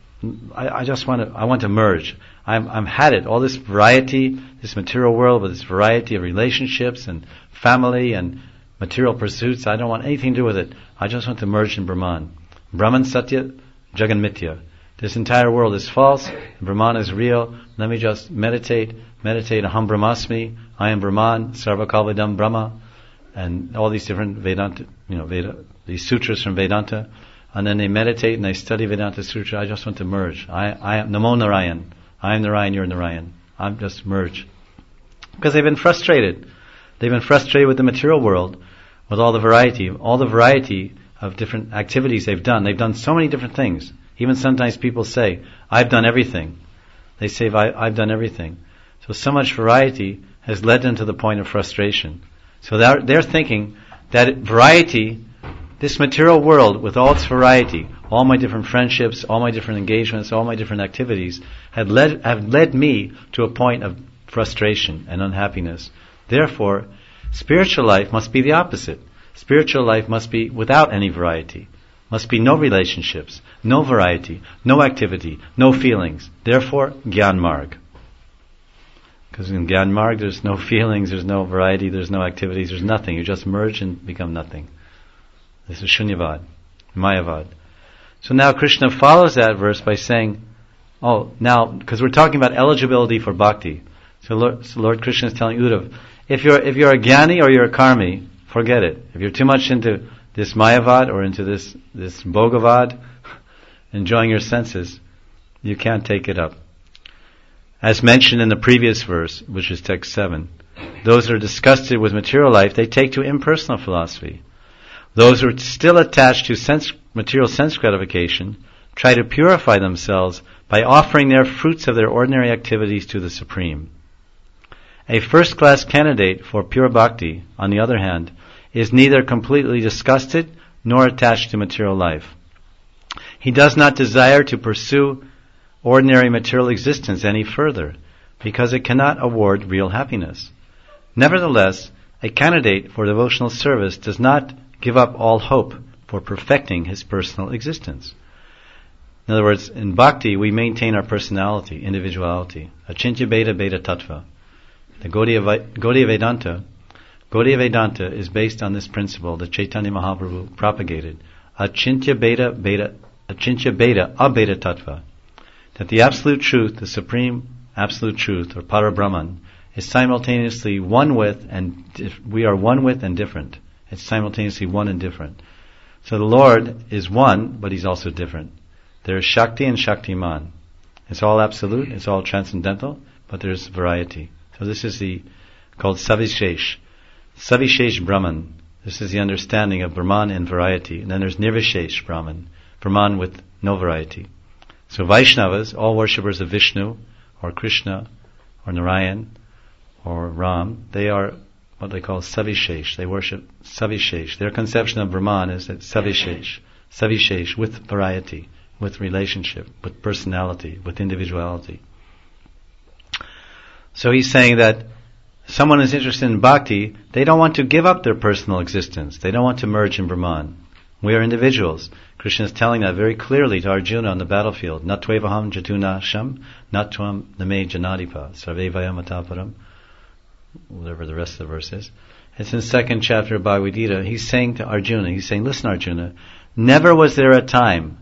I want to merge. I'm had it. All this variety, this material world with this variety of relationships and family and material pursuits, I don't want anything to do with it. I just want to merge in Brahman. Brahman Satya, Jagan Mithya. This entire world is false, Brahman is real. Let me just meditate, Aham Brahmasmi, I am Brahman, Sarva Kalvidam Brahma, and all these different Vedanta, these sutras from Vedanta, and then they meditate and they study Vedanta Sutra. I just want to merge. I am Namo Narayan. I am Narayan, you're Narayan. I'm just merge. Because they've been frustrated. They've been frustrated with the material world, with all the variety of different activities they've done. They've done so many different things. Even sometimes people say, I've done everything. They say, I've done everything. So much variety has led them to the point of frustration. So they're thinking that variety, this material world with all its variety, all my different friendships, all my different engagements, all my different activities, have led me to a point of frustration and unhappiness. Therefore, spiritual life must be the opposite. Spiritual life must be without any variety. Must be no relationships, no variety, no activity, no feelings. Therefore, Gyan Marg. Because in Gyan Marg there's no feelings, there's no variety, there's no activities, there's nothing. You just merge and become nothing. This is Shunyavad, Mayavad. So now Krishna follows that verse by saying, because we're talking about eligibility for bhakti. So Lord Krishna is telling Uddhav, if you're a Gyani or you're a Karmi, forget it. If you're too much into this Mayavad or into this Bhogavad, enjoying your senses, you can't take it up. As mentioned in the previous verse, which is text 7, those that are disgusted with material life, they take to impersonal philosophy. Those who are still attached to material sense gratification try to purify themselves by offering their fruits of their ordinary activities to the Supreme. A first-class candidate for pure bhakti, on the other hand, is neither completely disgusted nor attached to material life. He does not desire to pursue ordinary material existence any further, because it cannot award real happiness. Nevertheless, a candidate for devotional service does not give up all hope for perfecting his personal existence. In other words, in bhakti we maintain our personality, individuality. Achintya Bheda Bheda Tattva. The Gaudiya Vedanta is based on this principle that Chaitanya Mahaprabhu propagated. Achintya Bheda Abheda Tattva. That the absolute truth, the supreme absolute truth, or Parabrahman, is simultaneously one with and we are one with and different. It's simultaneously one and different. So the Lord is one, but He's also different. There is Shakti and Shaktiman. It's all absolute, it's all transcendental, but there's variety. So this is called Savishesh. Savishesh Brahman. This is the understanding of Brahman in variety. And then there's Nirvishesh Brahman. Brahman with no variety. So Vaishnavas, all worshippers of Vishnu, or Krishna, or Narayan, or Ram, they are what they call Savishesh. They worship Savishesh. Their conception of Brahman is that Savishesh with variety, with relationship, with personality, with individuality. So he's saying that someone who's interested in bhakti, they don't want to give up their personal existence. They don't want to merge in Brahman. We are individuals. Krishna is telling that very clearly to Arjuna on the battlefield. Natvevaham jatuna sham, natvam name janadipa, sarve vayamataparam, whatever the rest of the verse is. It's in the second chapter of Bhagavad Gita. He's saying to Arjuna, listen Arjuna, never was there a time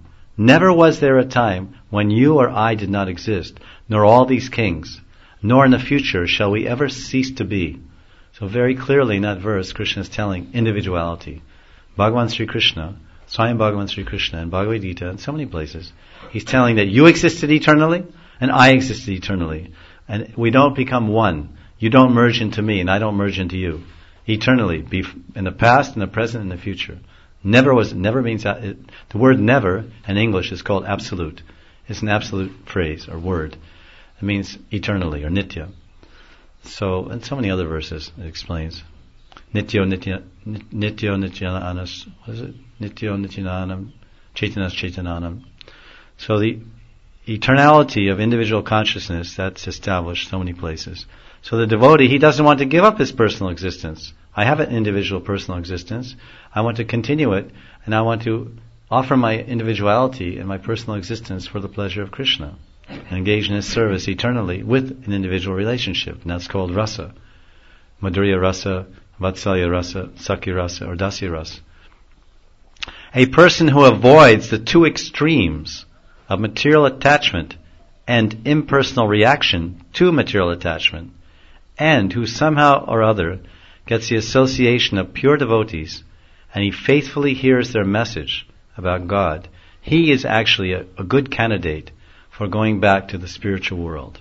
when you or I did not exist, nor all these kings, nor in the future shall we ever cease to be. So very clearly in that verse, Krishna is telling individuality. Bhagavan Sri Krishna, Swayam Bhagavan Sri Krishna in Bhagavad Gita, in so many places, he's telling that you existed eternally, and I existed eternally. And we don't become one. You don't merge into me, and I don't merge into you. Eternally, in the past, in the present, and the future. Never means, the word never in English is called absolute. It's an absolute phrase or word. It means eternally or nitya. So, and so many other verses it explains. Nityo nityananam, what is it? Nityo nityananam, chaitanas chaitananam. So the eternality of individual consciousness, that's established so many places. So the devotee, he doesn't want to give up his personal existence. I have an individual personal existence. I want to continue it, and I want to offer my individuality and my personal existence for the pleasure of Krishna, and engage in his service eternally with an individual relationship, and that's called rasa. Madhurya rasa, Vatsalya rasa, Sakya rasa, or Dasya rasa. A person who avoids the two extremes of material attachment and impersonal reaction to material attachment, and who somehow or other gets the association of pure devotees, and he faithfully hears their message about God, he is actually a good candidate for going back to the spiritual world.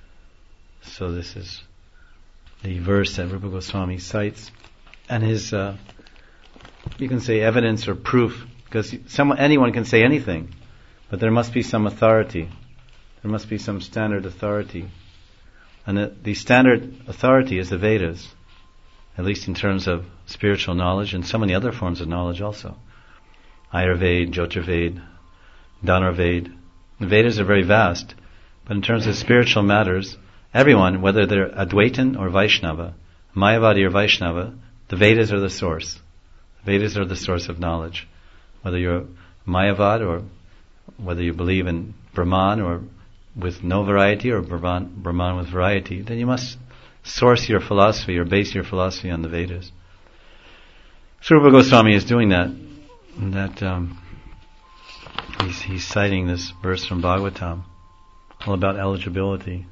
So this is the verse that Rupa Goswami cites, and his, you can say evidence or proof, because anyone can say anything, but there must be some authority. There must be some standard authority. And the standard authority is the Vedas, at least in terms of spiritual knowledge, and so many other forms of knowledge also. Ayurveda, Jyotirveda, Dhanurveda. The Vedas are very vast, but in terms of spiritual matters, everyone, whether they're Advaitin or Vaishnava, Mayavadi or Vaishnava, the Vedas are the source. The Vedas are the source of knowledge. Whether you're Mayavad or whether you believe in Brahman or with no variety or Brahman with variety, then you must source your philosophy or base your philosophy on the Vedas. So Rupa Goswami is doing that. He's citing this verse from Bhagavatam, all about eligibility.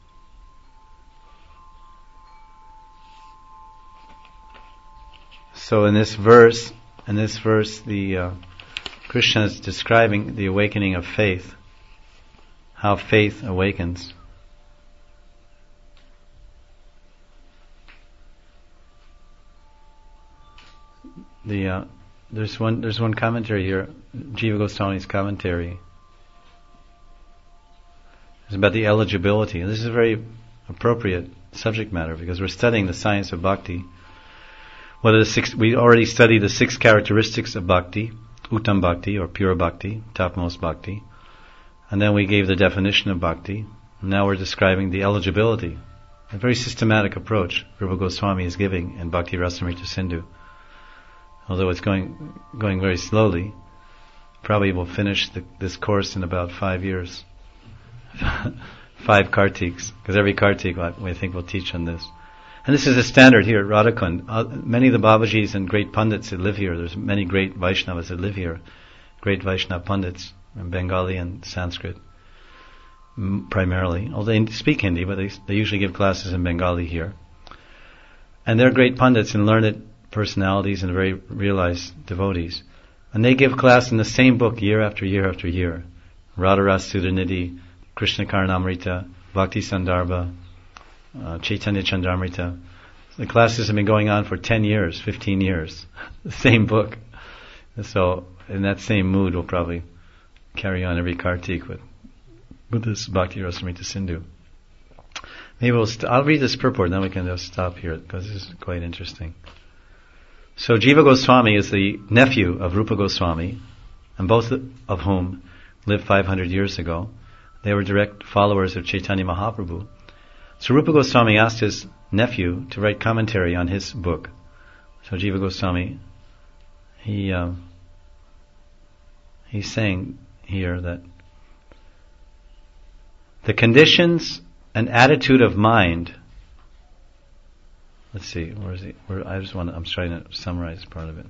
So in this verse, the Krishna is describing the awakening of faith, how faith awakens. There's one commentary here, Jiva Goswami's commentary. It's about the eligibility. And this is a very appropriate subject matter because we're studying the science of bhakti. We already studied the 6 characteristics of bhakti, uttam bhakti or pure bhakti, topmost bhakti. And then we gave the definition of bhakti. And now we're describing the eligibility. A very systematic approach Rupa Goswami is giving in Bhakti Rasamrita Sindhu. Although it's going very slowly, probably we'll finish this course in about 5 years. 5 Kartiks, because every Kartik I think will teach on this. And this is a standard here at Radhakund. Many of the Babajis and great pundits that live here, there's many great Vaishnavas that live here, great Vaishnava pundits in Bengali and Sanskrit primarily. Although they speak Hindi, but they usually give classes in Bengali here. And they're great pundits and learned personalities and very realized devotees. And they give class in the same book year after year after year. Radharas Sudhanidhi, Krishna Karnamrita, Bhakti Sandarbha, Chaitanya Chandramrita. The classes have been going on for 10 years, 15 years. The same book. So in that same mood we'll probably carry on every Kartik with this Bhakti Rasamrita Sindhu. Maybe I'll read this purport, then we can just stop here because this is quite interesting. So Jiva Goswami is the nephew of Rupa Goswami, and both of whom lived 500 years ago. They were direct followers of Chaitanya Mahaprabhu. So Rupa Goswami asked his nephew to write commentary on his book. So Jiva Goswami, he he's saying here that the conditions and attitude of mind. Let's see, where is he? I'm trying to summarize part of it.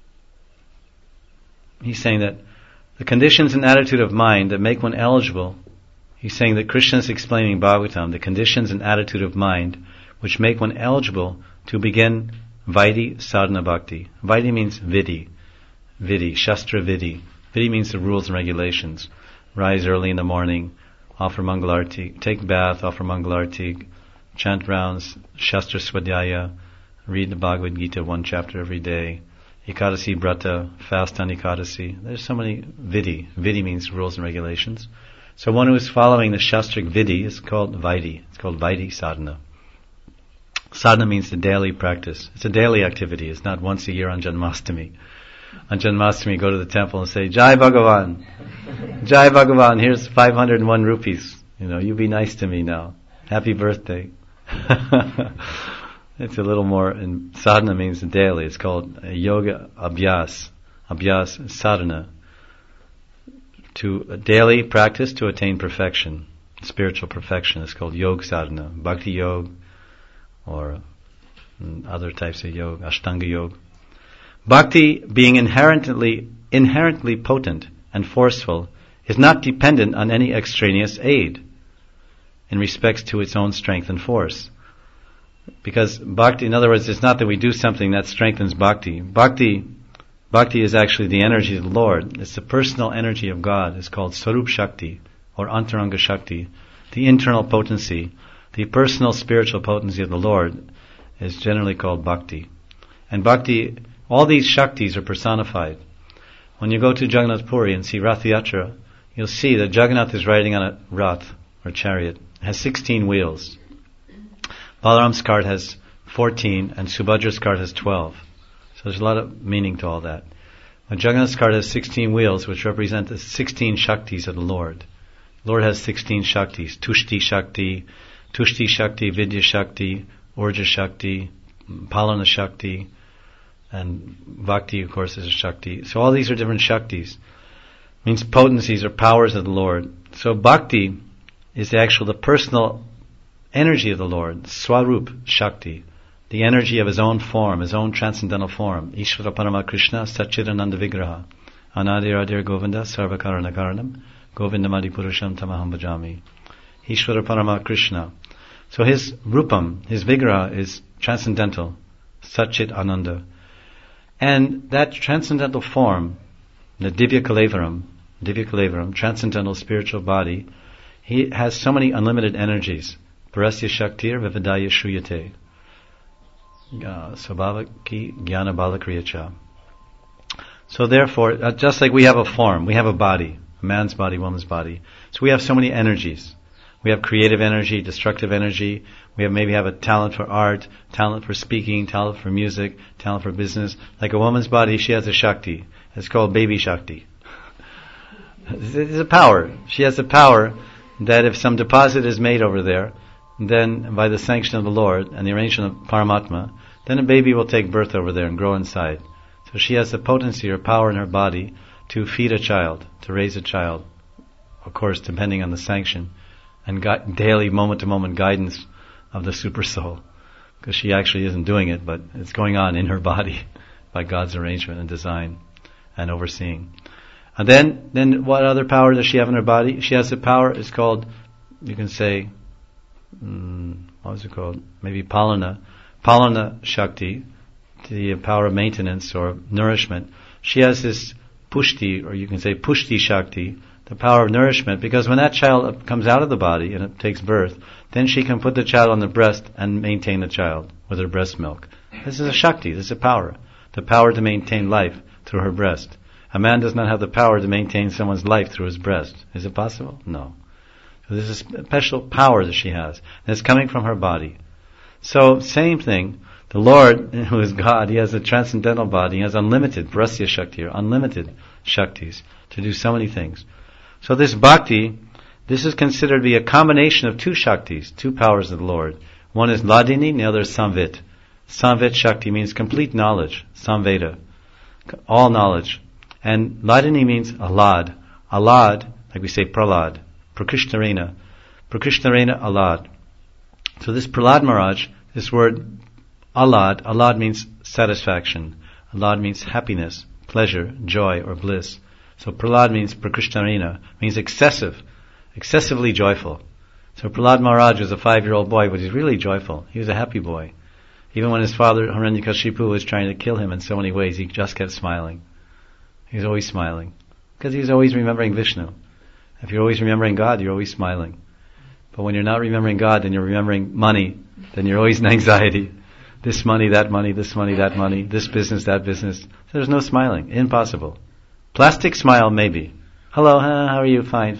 He's saying that the conditions and attitude of mind that make one eligible. He's saying that Krishna is explaining Bhagavatam, the conditions and attitude of mind which make one eligible to begin Vaidhi Sadhana Bhakti. Vaidhi means Vidhi, Shastra Vidhi. Vidhi means the rules and regulations. Rise early in the morning, offer Mangalarti, take bath, offer Mangalarti, chant rounds, Shastra Swadhyaya, read the Bhagavad Gita 1 chapter every day, Ekadasi Brata, fast on Ekadasi. There's so many Vidhi. Vidhi means rules and regulations. So one who is following the Shastric Vidhi is called Vaidhi. It's called Vaidhi Sadhana. Sadhana means the daily practice. It's a daily activity. It's not once a year on Janmashtami. On Janmashtami, go to the temple and say, Jai Bhagavan! Jai Bhagavan, here's 501 rupees. You be nice to me now. Happy birthday. It's a little more, and sadhana means daily. It's called yoga abhyas. Abhyas, sadhana. To daily practice to attain perfection, spiritual perfection. It's called yoga sadhana, bhakti yoga, or other types of yoga, ashtanga yoga. Bhakti, being inherently potent and forceful, is not dependent on any extraneous aid in respects to its own strength and force. Because bhakti, in other words, it's not that we do something that strengthens bhakti. Bhakti is actually the energy of the Lord. It's the personal energy of God. It's called Swarup Shakti or Antaranga Shakti. The internal potency, the personal spiritual potency of the Lord is generally called Bhakti. And Bhakti, all these Shaktis are personified. When you go to Jagannath Puri and see Rath Yatra, you'll see that Jagannath is riding on a Rath or chariot. It has 16 wheels. Balaram's cart has 14 and Subhadra's cart has 12. So there's a lot of meaning to all that. But Jagannath's cart has 16 wheels, which represent the 16 Shaktis of the Lord. The Lord has 16 Shaktis. Tushti Shakti, Vidya Shakti, Urja Shakti, Palana Shakti, and Bhakti, of course, is a Shakti. So all these are different Shaktis. Means potencies or powers of the Lord. So Bhakti is the personal energy of the Lord, Swarup Shakti. The energy of his own form, his own transcendental form. Ishvara Parama Krishna Satchidananda Vigraha. Anadiradir Govinda Sarvakarana Karanam Govindamadi Purusham Tamaham Bhajami. Ishvara Parama Krishna. So his Rupam, his Vigraha is transcendental. Satchit Ananda. And that transcendental form, the Divya Kalevaram, transcendental spiritual body, he has so many unlimited energies. Parasya Shaktir Vivadaya Shruyate. Sabhavaki Jnana Balakriyacha. So therefore, just like we have a form, we have a body, a man's body, woman's body. So we have so many energies. We have creative energy, destructive energy. We maybe have a talent for art, talent for speaking, talent for music, talent for business. Like a woman's body, she has a Shakti. It's called baby Shakti. It's a power. She has a power that if some deposit is made over there, then by the sanction of the Lord and the arrangement of Paramatma, then a baby will take birth over there and grow inside. So she has the potency or power in her body to feed a child, to raise a child, of course depending on the sanction and daily moment-to-moment guidance of the super soul, because she actually isn't doing it, but it's going on in her body by God's arrangement and design and overseeing. And then what other power does she have in her body? She has the power, it's called, you can say, what was it called? Maybe Palana Shakti, the power of maintenance or nourishment. She has this Pushti, or you can say Pushti Shakti, the power of nourishment, because when that child comes out of the body and it takes birth, then she can put the child on the breast and maintain the child with her breast milk. This is a Shakti, this is a power. The power to maintain life through her breast. A man does not have the power to maintain someone's life through his breast. Is it possible? No. So this is a special power that she has. And it's coming from her body. So, same thing. The Lord, who is God, He has a transcendental body. He has unlimited Parasya Shakti, or unlimited Shaktis, to do so many things. So this Bhakti, this is considered to be a combination of two Shaktis, two powers of the Lord. One is Ladini, and the other is Samvit. Samvit Shakti means complete knowledge, Samveda, all knowledge. And Ladini means alad. Alad, like we say Prahlad. Prakrishnarena. Prakrishnarena alad. So this Prahlad Maharaj, this word alad means satisfaction. Alad means happiness, pleasure, joy, or bliss. So Prahlad means Prakrishnarena, means excessively joyful. So Prahlad Maharaj was a 5-year-old boy, but he's really joyful. He was a happy boy. Even when his father Hiranyakashipu was trying to kill him in so many ways, he just kept smiling. He was always smiling. Because he was always remembering Vishnu. If you're always remembering God, you're always smiling. But when you're not remembering God, then you're remembering money, then you're always in anxiety. This money, that money, this money, that money, this business, that business. So there's no smiling. Impossible. Plastic smile, maybe. Hello, how are you? Fine.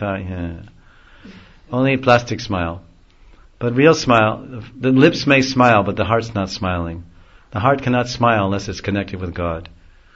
Only plastic smile. But real smile, the lips may smile, but the heart's not smiling. The heart cannot smile unless it's connected with God.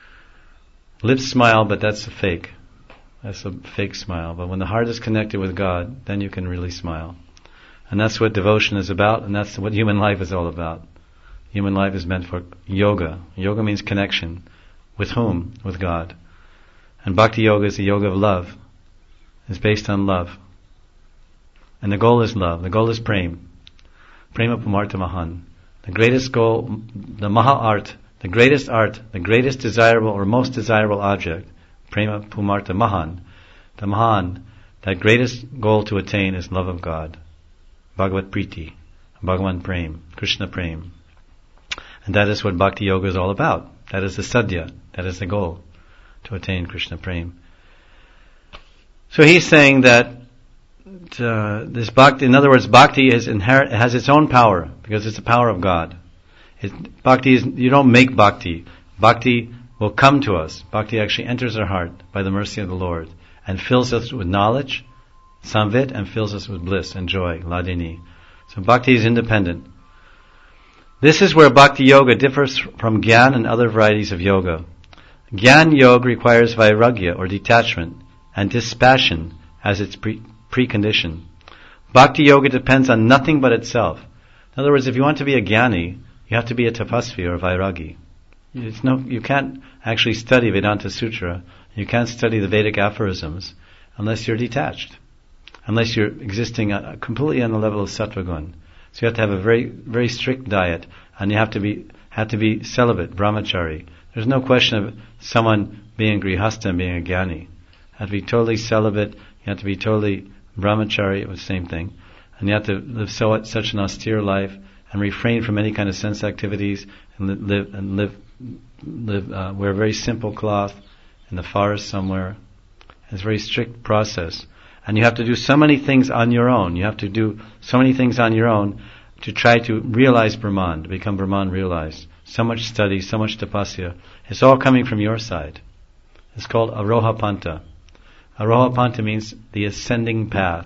Lips smile, but that's a fake. That's a fake smile. But when the heart is connected with God, then you can really smile. And that's what devotion is about, and that's what human life is all about. Human life is meant for yoga. Yoga means connection. With whom? With God. And Bhakti Yoga is the yoga of love. It's based on love. And the goal is love. The goal is prem. Prema Pumartha Mahan. The greatest goal, the Maha art, the greatest desirable or most desirable object, Prema Pumartha Mahan. The Mahan, that greatest goal to attain is love of God. Bhagavat Priti. Bhagavan Prem. Krishna Prem. And that is what Bhakti Yoga is all about. That is the sadhya. That is the goal, to attain Krishna Prem. So he's saying that this bhakti, in other words, bhakti is inherent, it has its own power, because it's the power of God. Bhakti is, you don't make bhakti. Bhakti will come to us. Bhakti actually enters our heart by the mercy of the Lord and fills us with knowledge, samvit, and fills us with bliss and joy, ladini. So bhakti is independent. This is where Bhakti Yoga differs from Gyan and other varieties of yoga. Gyan Yoga requires vairagya, or detachment, and dispassion as its precondition. Bhakti Yoga depends on nothing but itself. In other words, if you want to be a Gyani, you have to be a Tapasvi or a Vairagi. You can't actually study Vedanta Sutra, you can't study the Vedic aphorisms unless you're detached, unless you're existing completely on the level of Sattva-gun. So you have to have a very, very strict diet, and you have to be celibate, brahmachari. There's no question of someone being grihastha and being a Gyani. You have to be totally celibate, you have to be totally brahmachari, the same thing. And you have to live such an austere life and refrain from any kind of sense activities and wear a very simple cloth in the forest somewhere. It's a very strict process. And you have to do so many things on your own. You have to do so many things on your own to try to realize Brahman, to become Brahman realized. So much study, so much tapasya. It's all coming from your side. It's called Aroha Panta. Aroha Panta means the ascending path.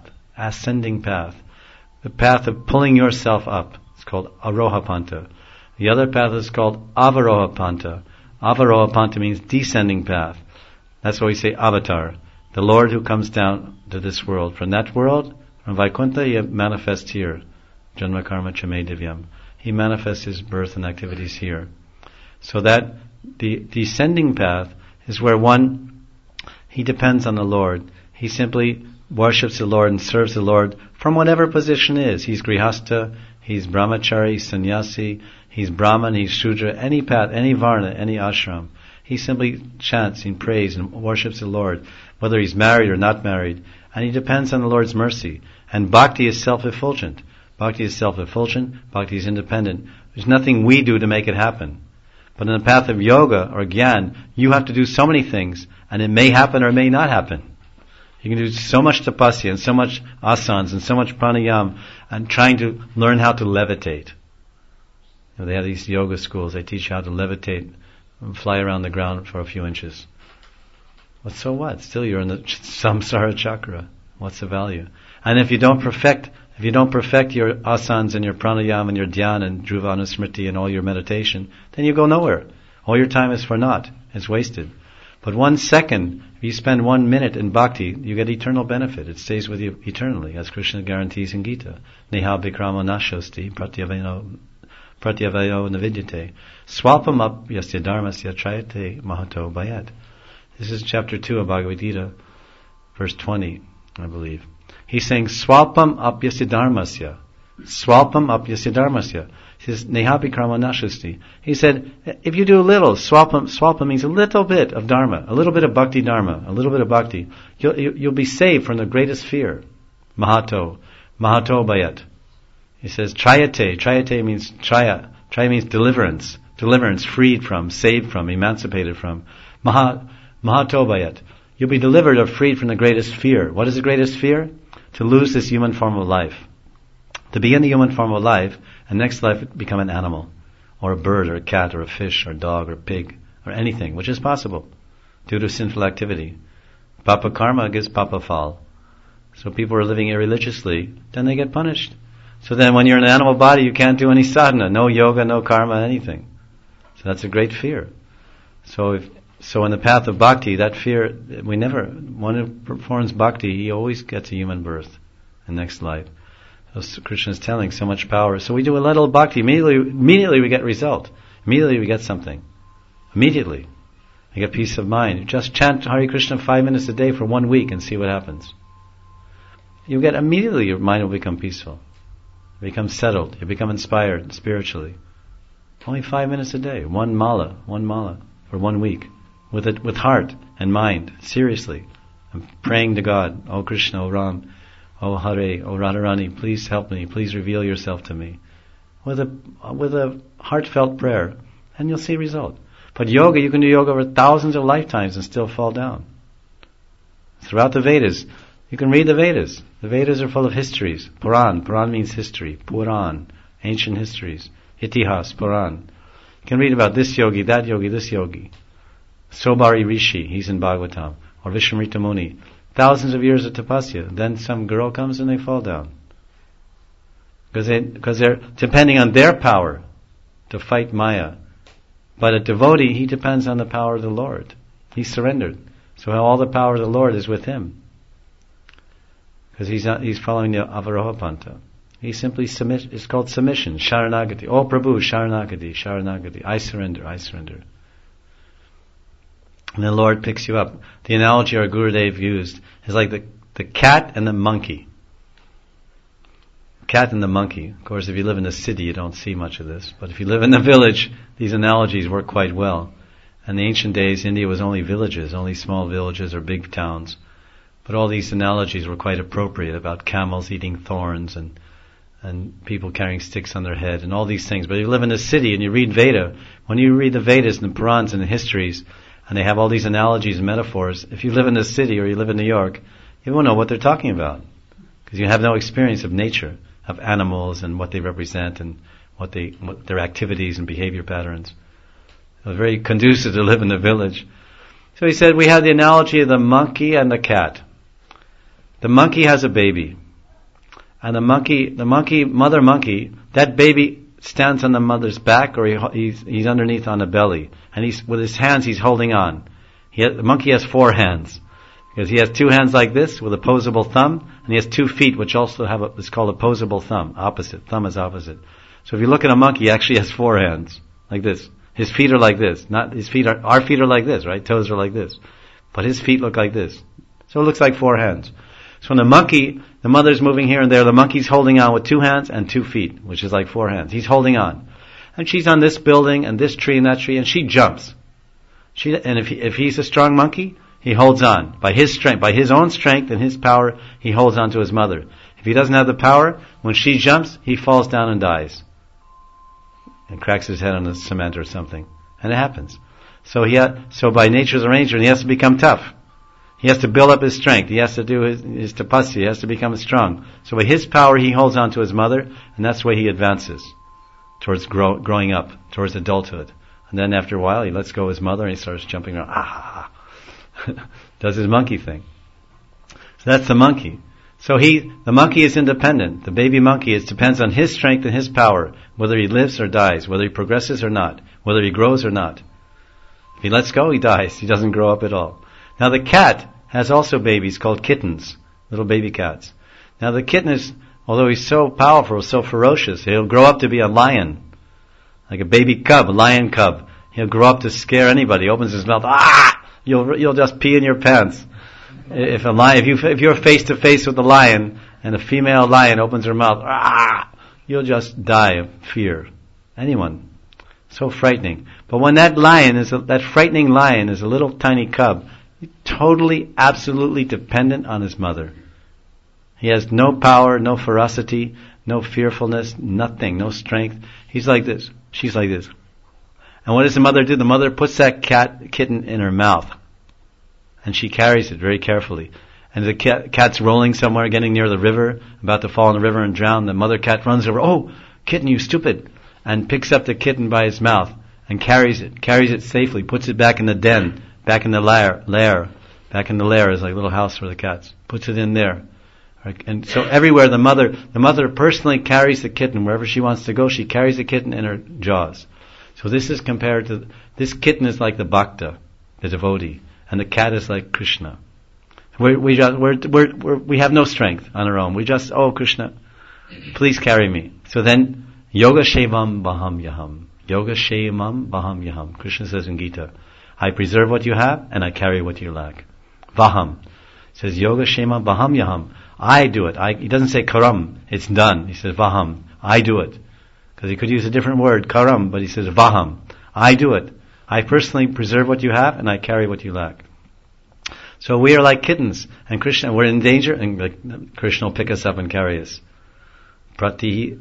The path of pulling yourself up. It's called Aroha Panta. The other path is called Avaroha Panta. Avaroha Panta means descending path. That's why we say Avatar. The Lord who comes down to this world. From that world, from Vaikuntha, he manifests here. Janma Karma Chame Divyam. He manifests his birth and activities here. So that the descending path is where he depends on the Lord. He simply worships the Lord and serves the Lord from whatever position is. He's grihastha, he's brahmachari, he's sannyasi, he's brahman, he's shudra, any path, any varna, any ashram. He simply chants, he prays and worships the Lord, whether he's married or not married. And he depends on the Lord's mercy. And bhakti is self-effulgent. Bhakti is self-effulgent, bhakti is independent. There's nothing we do to make it happen. But in the path of yoga or gyan, you have to do so many things, and it may happen or it may not happen. You can do so much tapasya and so much asanas and so much pranayam and trying to learn how to levitate. They have these yoga schools, they teach you how to levitate and fly around the ground for a few inches. But so what? Still you're in the samsara chakra. What's the value? And if you don't perfect your asanas and your pranayama and your dhyana and dhruvanusmriti and all your meditation, then you go nowhere. All your time is for naught. It's wasted. But 1 second, if you spend 1 minute in bhakti, you get eternal benefit. It stays with you eternally, as Krishna guarantees in Gita. Neha bikrama nashosti pratyavayo navidyate swalpam up yasya dharmasya trayate mahato bayat. This is chapter 2 of Bhagavad Gita, verse 20, I believe. He's saying, Swalpam apyasya dharmasya. Swalpam apyasya dharmasya. He says, Nehapi karma nashasti. He said, if you do a little, swalpam means a little bit of dharma, a little bit of bhakti dharma, a little bit of bhakti, you'll be saved from the greatest fear. Mahato bayat. He says, Trayate means Traya. Traya means deliverance. Deliverance, freed from, saved from, emancipated from. Mahato bayat. You'll be delivered or freed from the greatest fear. What is the greatest fear? To lose this human form of life. To be in the human form of life, and next life become an animal, or a bird, or a cat, or a fish, or a dog, or a pig, or anything, which is possible, due to sinful activity. Papa karma gives papa phal. So people are living irreligiously, then they get punished. So then when you're in an animal body, you can't do any sadhana, no yoga, no karma, anything. So that's a great fear. So in the path of bhakti, that fear, one who performs bhakti, he always gets a human birth in next life. So Krishna is telling so much power. So we do a little bhakti, immediately we get result. Immediately we get something. Immediately. You get peace of mind. Just chant Hare Krishna 5 minutes a day for 1 week and see what happens. You get immediately, your mind will become peaceful. You become settled. You become inspired spiritually. Only 5 minutes a day. One mala for 1 week. With heart and mind, seriously. I'm praying to God, O Krishna, O Ram, O Hare, O Radharani, please help me, please reveal yourself to me. With a heartfelt prayer, and you'll see result. But yoga, you can do yoga over thousands of lifetimes and still fall down. Throughout the Vedas, you can read the Vedas. The Vedas are full of histories. Puran means history. Puran, ancient histories. Itihas, Puran. You can read about this yogi, this yogi. Sobari Rishi, he's in Bhagavatam. Or Vishwamrita Muni. Thousands of years of tapasya. Then some girl comes and they fall down. Because they're depending on their power to fight Maya. But a devotee, he depends on the power of the Lord. He's surrendered. So all the power of the Lord is with him. Because he's following the Avaroha Panta. He simply submits. It's called submission. Sharanagati. Oh Prabhu, Sharanagati. I surrender. And the Lord picks you up. The analogy our Gurudev used is like the cat and the monkey. Cat and the monkey. Of course, if you live in the city, you don't see much of this. But if you live in the village, these analogies work quite well. In the ancient days, India was only villages, only small villages or big towns. But all these analogies were quite appropriate about camels eating thorns and people carrying sticks on their head and all these things. But if you live in the city and you read Veda, when you read the Vedas and the Purans and the histories, and they have all these analogies and metaphors, if you live in the city or you live in New York, you won't know what they're talking about. Because you have no experience of nature, of animals and what they represent and what their activities and behavior patterns. It was very conducive to live in the village. So he said, we have the analogy of the monkey and the cat. The monkey has a baby. And the mother monkey, that baby stands on the mother's back or he's underneath on the belly. And with his hands he's holding on. The monkey has 4 hands. Because he has 2 hands like this with opposable thumb, and he has 2 feet which also have it's called opposable thumb. Opposite. Thumb is opposite. So if you look at a monkey, he actually has 4 hands. Like this. His feet are like this. Not his feet are, our feet are like this, right? Toes are like this. But his feet look like this. So it looks like 4 hands. So when the mother's moving here and there, the monkey's holding on with 2 hands and 2 feet, which is like 4 hands. He's holding on. And she's on this building and this tree and that tree, and she jumps. And if he's a strong monkey, he holds on. By his strength, by his own strength and his power, he holds on to his mother. If he doesn't have the power, when she jumps, he falls down and dies. And cracks his head on the cement or something. And it happens. So by nature's arrangement, he has to become tough. He has to build up his strength. He has to do his tapasya. He has to become strong. So by his power, he holds on to his mother, and that's the way he advances towards growing up, towards adulthood. And then after a while, he lets go of his mother and he starts jumping around. Does his monkey thing. So that's the monkey. So the monkey is independent. The baby monkey depends on his strength and his power, whether he lives or dies, whether he progresses or not, whether he grows or not. If he lets go, he dies. He doesn't grow up at all. Now the cat has also babies called kittens, little baby cats. Now the kitten is, although he's so powerful, so ferocious, he'll grow up to be a lion, like a baby cub, a lion cub. He'll grow up to scare anybody. He opens his mouth, you'll just pee in your pants. If you're face to face with a lion and a female lion opens her mouth, you'll just die of fear. Anyone. So frightening. But when that frightening lion is a little tiny cub, totally, absolutely dependent on his mother. He has no power, no ferocity, no fearfulness, nothing, no strength. He's like this. She's like this. And what does the mother do? The mother puts that kitten in her mouth. And she carries it very carefully. And the cat's rolling somewhere, getting near the river, about to fall in the river and drown. The mother cat runs over, "Oh, kitten, you stupid!" and picks up the kitten by its mouth and carries it safely, puts it back in the den, back in the lair. Back in the lair is like a little house for the cats. Puts it in there. And so everywhere the mother personally carries the kitten wherever she wants to go. She carries the kitten in her jaws. So this is compared to, this kitten is like the bhakta, the devotee, and the cat is like Krishna. We have no strength on our own. We just, oh Krishna, please carry me. So then, yoga shevam baham yaham. Yoga shemam baham yaham. Krishna says in Gita, I preserve what you have and I carry what you lack. Vaham. It says yoga shemam baham yaham. I do it. He doesn't say karam, it's done. He says vaham. I do it. Because he could use a different word, karam, but he says vaham. I do it. I personally preserve what you have and I carry what you lack. So we are like kittens, and Krishna, we're in danger, and Krishna will pick us up and carry us. Prati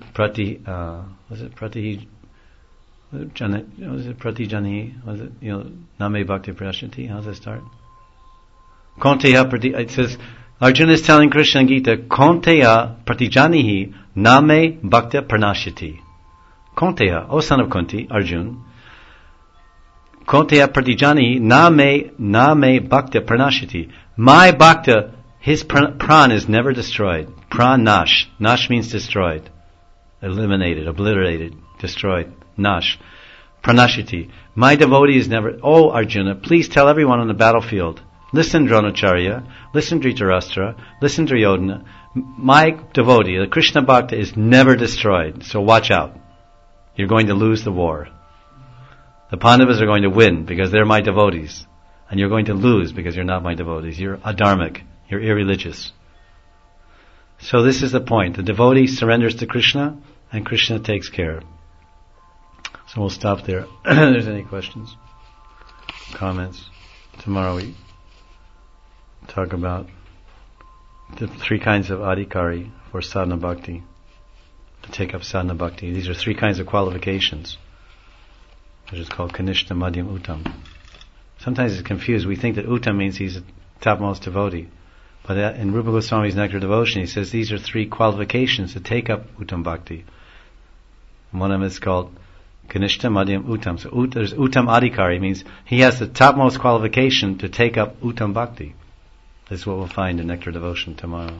jani, Name Bhakti Prashati, how does it start? Konteya Prati, it says, Arjuna is telling Krishna in Gita, Konteya Pratijanihi Name Bhakti Pranashati. Konteya, O son of Kunti, Arjuna, Konteya Pratijani Name Bhakta Pranashati. My Bhakta, his pran is never destroyed. Pran nash. Nash means destroyed. Eliminated, obliterated, destroyed. Nash. Pranashati. My devotee is never... Oh Arjuna, please tell everyone on the battlefield. Listen Dronacharya, listen Dhritarashtra, listen Duryodhana. My devotee, the Krishna Bhakta, is never destroyed. So watch out. You're going to lose the war. The Pandavas are going to win because they're my devotees. And you're going to lose because you're not my devotees. You're adharmic. You're irreligious. So this is the point. The devotee surrenders to Krishna and Krishna takes care. So we'll stop there. If there's any questions, comments. Tomorrow we talk about the 3 kinds of adhikari for sadhana bhakti. To take up sadhana bhakti. These are 3 kinds of qualifications, which is called Kanishta, Madhyam, Uttam. Sometimes it's confused. We think that Uttam means he's the topmost devotee. But in Rupa Goswami's Nectar Devotion, he says these are 3 qualifications to take up Uttam Bhakti. And one of them is called Kanishta, Madhyam, Uttam. So there's Uttam Adhikari, means he has the topmost qualification to take up Uttam Bhakti. This is what we'll find in Nectar Devotion tomorrow.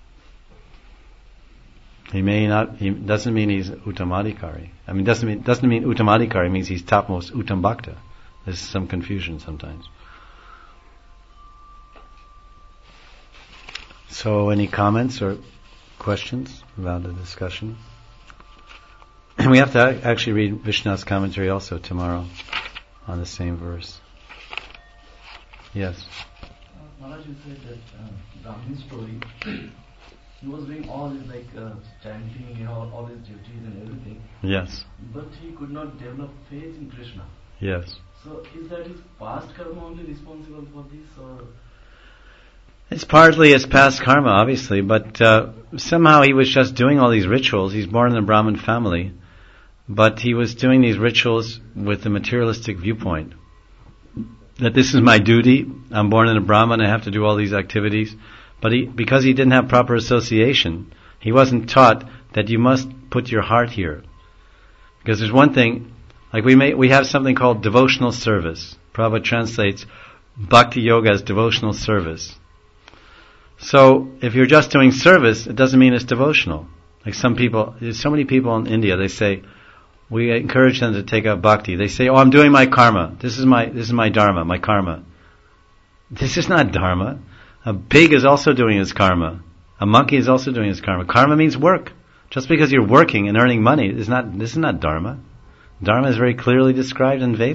He doesn't mean he's Uttam Adhikari. I mean, doesn't mean Uttam Adhikari means he's topmost Uttam Bhakta. There's some confusion sometimes. So, any comments or questions about the discussion? And we have to actually read Vishna's commentary also tomorrow on the same verse. Yes? Maharaj, you said that Brahmin story, he was doing all his chanting, all his duties and everything. Yes. But he could not develop faith in Krishna. Yes. So is that his past karma only responsible for this, or? It's partly his past karma, obviously, but somehow he was just doing all these rituals. He's born in a Brahmin family, but he was doing these rituals with a materialistic viewpoint. That this is my duty, I'm born in a Brahmin, I have to do all these activities. But because he didn't have proper association, he wasn't taught that you must put your heart here. Because there's one thing, like we have something called devotional service. Prabhupada translates Bhakti Yoga as devotional service. So, if you're just doing service, it doesn't mean it's devotional. Like there's so many people in India, they say, we encourage them to take up bhakti. They say, I'm doing my karma. This is my dharma, my karma. This is not dharma. A pig is also doing his karma. A monkey is also doing his karma. Karma means work. Just because you're working and earning money, this is not dharma. Dharma is very clearly described in Veda.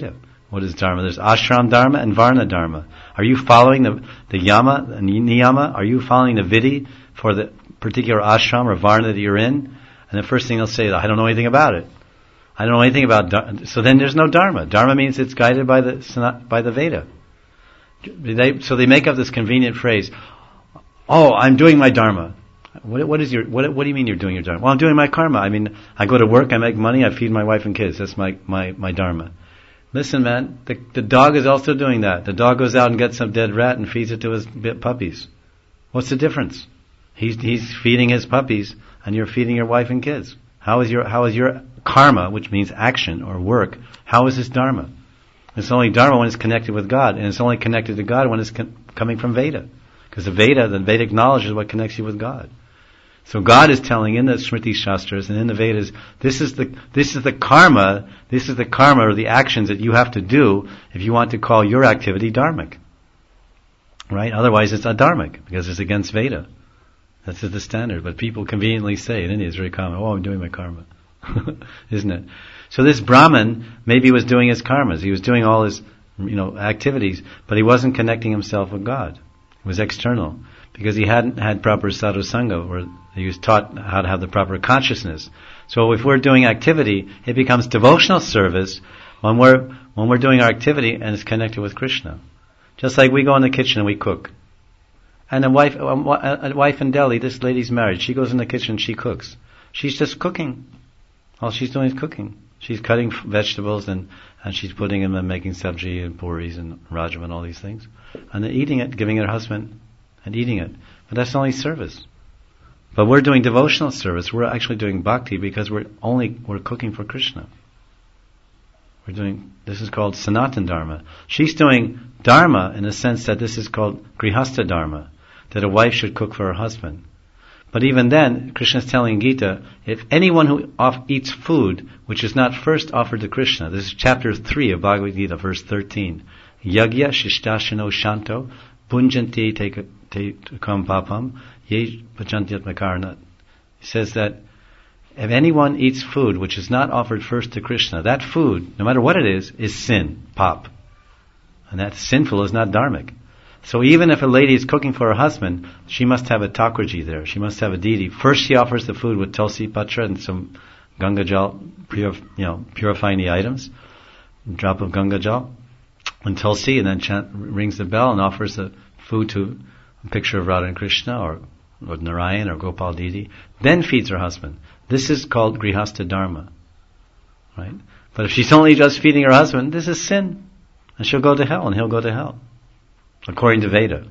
What is dharma? There's ashram dharma and varna dharma. Are you following the yama, the niyama? Are you following the vidhi for the particular ashram or varna that you're in? And the first thing they'll say, I don't know anything about it. I don't know anything about so then there's no dharma. Dharma means it's guided by the Veda. So they make up this convenient phrase, oh, I'm doing my dharma. What do you mean you're doing your dharma? Well, I'm doing my karma. I mean, I go to work, I make money, I feed my wife and kids. That's my dharma. Listen, man, the dog is also doing that. The dog goes out and gets some dead rat and feeds it to his puppies. What's the difference? He's feeding his puppies, and you're feeding your wife and kids. How is your karma, which means action or work, how is this dharma? It's only dharma when it's connected with God, and it's only connected to God when it's coming from Veda. Because the Vedic knowledge is what connects you with God. So God is telling in the Smriti Shastras and in the Vedas, this is the karma or the actions that you have to do if you want to call your activity dharmic. Right? Otherwise it's adharmic, because it's against Veda. That's the standard. But people conveniently say, in India it's very common, oh, I'm doing my karma. Isn't it? So this Brahmin maybe was doing his karmas. He was doing all his, activities, but he wasn't connecting himself with God. It was external. Because he hadn't had proper sadhu sangha, where he was taught how to have the proper consciousness. So if we're doing activity, it becomes devotional service when we're doing our activity and it's connected with Krishna. Just like we go in the kitchen and we cook. And a wife in Delhi, this lady's married, she goes in the kitchen and she cooks. She's just cooking. All she's doing is cooking. She's cutting vegetables and she's putting them and making sabji and puris and rajma and all these things. And then eating it, giving it her husband and eating it. But that's only service. But we're doing devotional service. We're actually doing bhakti because we're cooking for Krishna. This is called Sanatan Dharma. She's doing dharma in the sense that this is called grihastha dharma, that a wife should cook for her husband. But even then, Krishna is telling in Gita, if anyone who eats food which is not first offered to Krishna, this is chapter 3 of Bhagavad Gita, verse 13, Yagya Shistashino Shanto Bunjanti Tekam Papam Ye Pajantyat Makarna. He says that if anyone eats food which is not offered first to Krishna, that food, no matter what it is sin, pap. And that sinful is not dharmic. So even if a lady is cooking for her husband, she must have a Thakurji there. She must have a deity. First she offers the food with tulsi patra and some Ganga Jal, purifying the items. A drop of Ganga Jal and tulsi, and then rings the bell and offers the food to a picture of Radha and Krishna or Narayan or Gopal deity. Then feeds her husband. This is called grihastha dharma. Right? But if she's only just feeding her husband, this is sin. And she'll go to hell and he'll go to hell. According to Veda.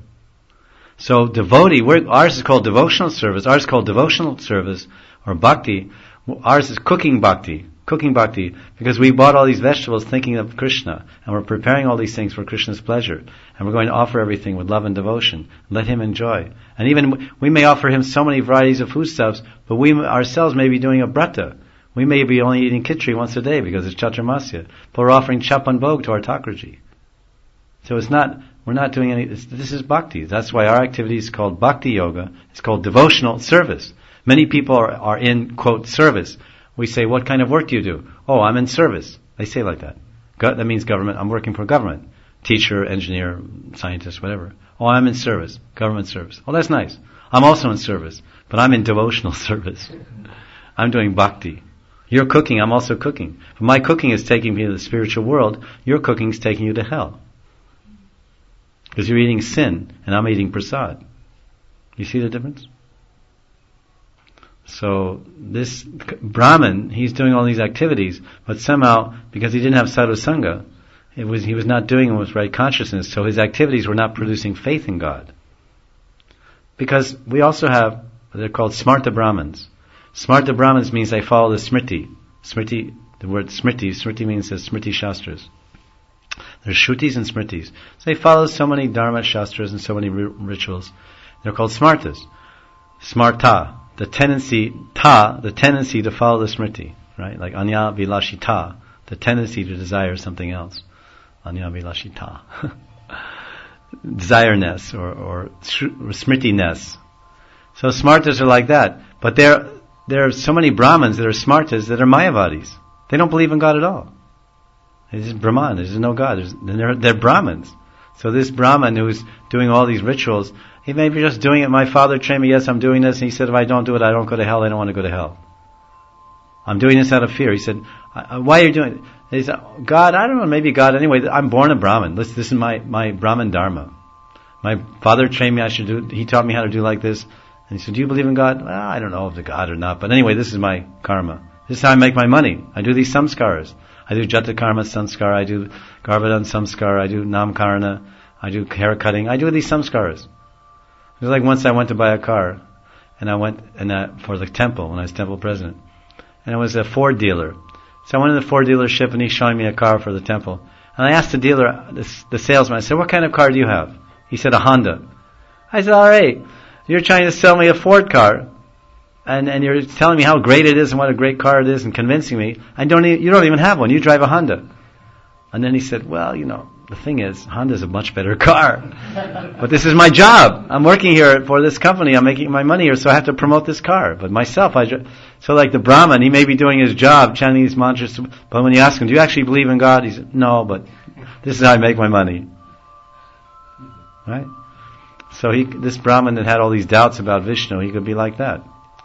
So devotee, ours is called devotional service, ours is called devotional service, or bhakti. Ours is cooking bhakti, because we bought all these vegetables thinking of Krishna, and we're preparing all these things for Krishna's pleasure, and we're going to offer everything with love and devotion, let him enjoy. And even, we may offer him so many varieties of foodstuffs, but we ourselves may be doing a brata. We may be only eating khichdi once a day because it's Chaturmasya, but we're offering chapan bhog to our Thakurji. So we're not doing any, this is bhakti. That's why our activity is called bhakti yoga. It's called devotional service. Many people are in, quote, service. We say, what kind of work do you do? Oh, I'm in service. They say like that. That means government. I'm working for government. Teacher, engineer, scientist, whatever. Oh, I'm in service. Government service. Oh, that's nice. I'm also in service. But I'm in devotional service. I'm doing bhakti. You're cooking, I'm also cooking. But my cooking is taking me to the spiritual world. Your cooking is taking you to hell. Because you're eating sin, and I'm eating prasad. You see the difference? So, this Brahmin, he's doing all these activities, but somehow, because he didn't have sadhu sangha, he was not doing it with right consciousness, so his activities were not producing faith in God. Because we also have, they're called smarta Brahmins. Smarta Brahmins means they follow the smriti. Smriti, the word smriti means the smriti shastras. There's shrutis and smritis. So they follow so many dharma shastras and so many rituals. They're called smartas. Smarta, the tendency to follow the smriti, right? Like anya vilashita, the tendency to desire something else. Anya vilashita. Desireness or smritiness. So smartas are like that. But there are so many Brahmins that are smartas that are Mayavadis. They don't believe in God at all. He's Brahman. There's no God. They're Brahmins. So this Brahman who's doing all these rituals, he may be just doing it. My father trained me, yes, I'm doing this. And he said, if I don't do it, I don't go to hell. I don't want to go to hell. I'm doing this out of fear. He said, why are you doing it? He said, God, I don't know, maybe God. Anyway, I'm born a Brahmin. This is my Brahmin Dharma. My father trained me, he taught me how to do like this. And he said, do you believe in God? Well, I don't know if the God or not. But anyway, this is my karma. This is how I make my money. I do these samskaras. I do Jata Karma Samskara, I do Garbhadan Samskara, I do Namkarana, I do hair cutting, I do these samskaras. It was like once I went to buy a car, and I went for the temple, when I was temple president. And it was a Ford dealer. So I went to the Ford dealership and he's showing me a car for the temple. And I asked the dealer, the salesman, I said, what kind of car do you have? He said, a Honda. I said, alright, you're trying to sell me a Ford car. And you're telling me how great it is and what a great car it is and convincing me. You don't even have one. You drive a Honda. And then he said, well, the thing is, Honda's a much better car. But this is my job. I'm working here for this company. I'm making my money here, so I have to promote this car. But myself, so like the Brahman, he may be doing his job, chanting these mantras. But when you ask him, do you actually believe in God? He said, no, but this is how I make my money. Right? So this Brahman that had all these doubts about Vishnu, he could be like that.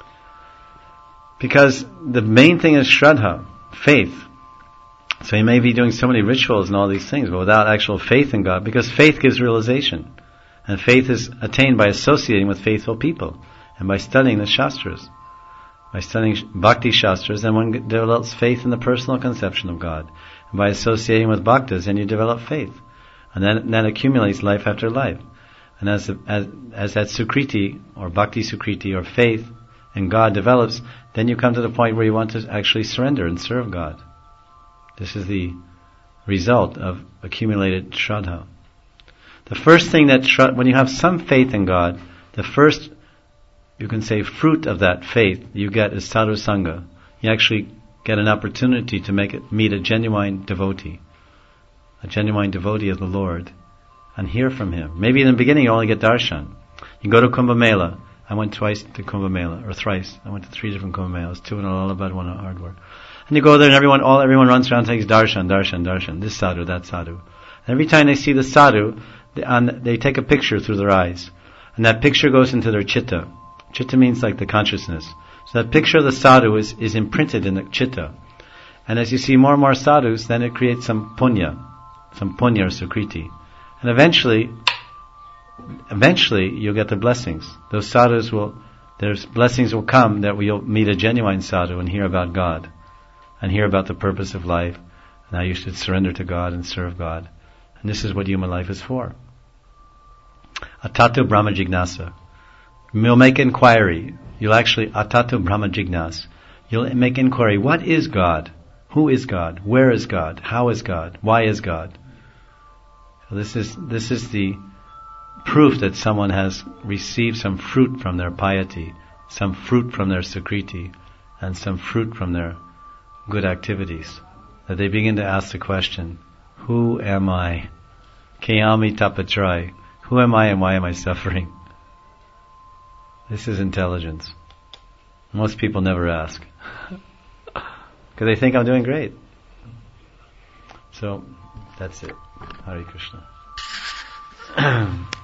Because the main thing is Shraddha, faith. So he may be doing so many rituals and all these things, but without actual faith in God, because faith gives realization. And faith is attained by associating with faithful people, and by studying the Shastras. By studying Bhakti Shastras, then one develops faith in the personal conception of God. And by associating with Bhaktas, then you develop faith. And then that accumulates life after life. And as that Sukriti, or Bhakti Sukriti, or faith in God develops, then you come to the point where you want to actually surrender and serve God. This is the result of accumulated Shraddha. The first thing when you have some faith in God, the first, you can say, fruit of that faith you get is sadhu sangha. You actually get an opportunity to meet a genuine devotee of the Lord, and hear from Him. Maybe in the beginning you only get darshan. You go to Kumbh Mela. I went twice to Kumbh Mela, or thrice. I went to 3 different Kumbh Melas, 2 in Allahabad, 1 in Hardwar. And you go there and everyone runs around and takes darshan, this sadhu, that sadhu. And every time they see the sadhu, they take a picture through their eyes. And that picture goes into their chitta. Chitta means like the consciousness. So that picture of the sadhu is imprinted in the chitta. And as you see more and more sadhus, then it creates some punya or sukriti. And eventually you'll get the blessings. Those sadhus there's blessings will come that you'll meet a genuine sadhu and hear about God, and hear about the purpose of life, and how you should surrender to God and serve God. And this is what human life is for. Atatu Brahma Jignasa. You'll make inquiry. Atatu Brahma Jignas. You'll make inquiry. What is God? Who is God? Where is God? How is God? Why is God? So this is the proof that someone has received some fruit from their piety, some fruit from their sukriti, and some fruit from their good activities. That they begin to ask the question, who am I? Kayami tapatrai. Who am I and why am I suffering? This is intelligence. Most people never ask. Because they think I'm doing great. So, that's it. Hare Krishna.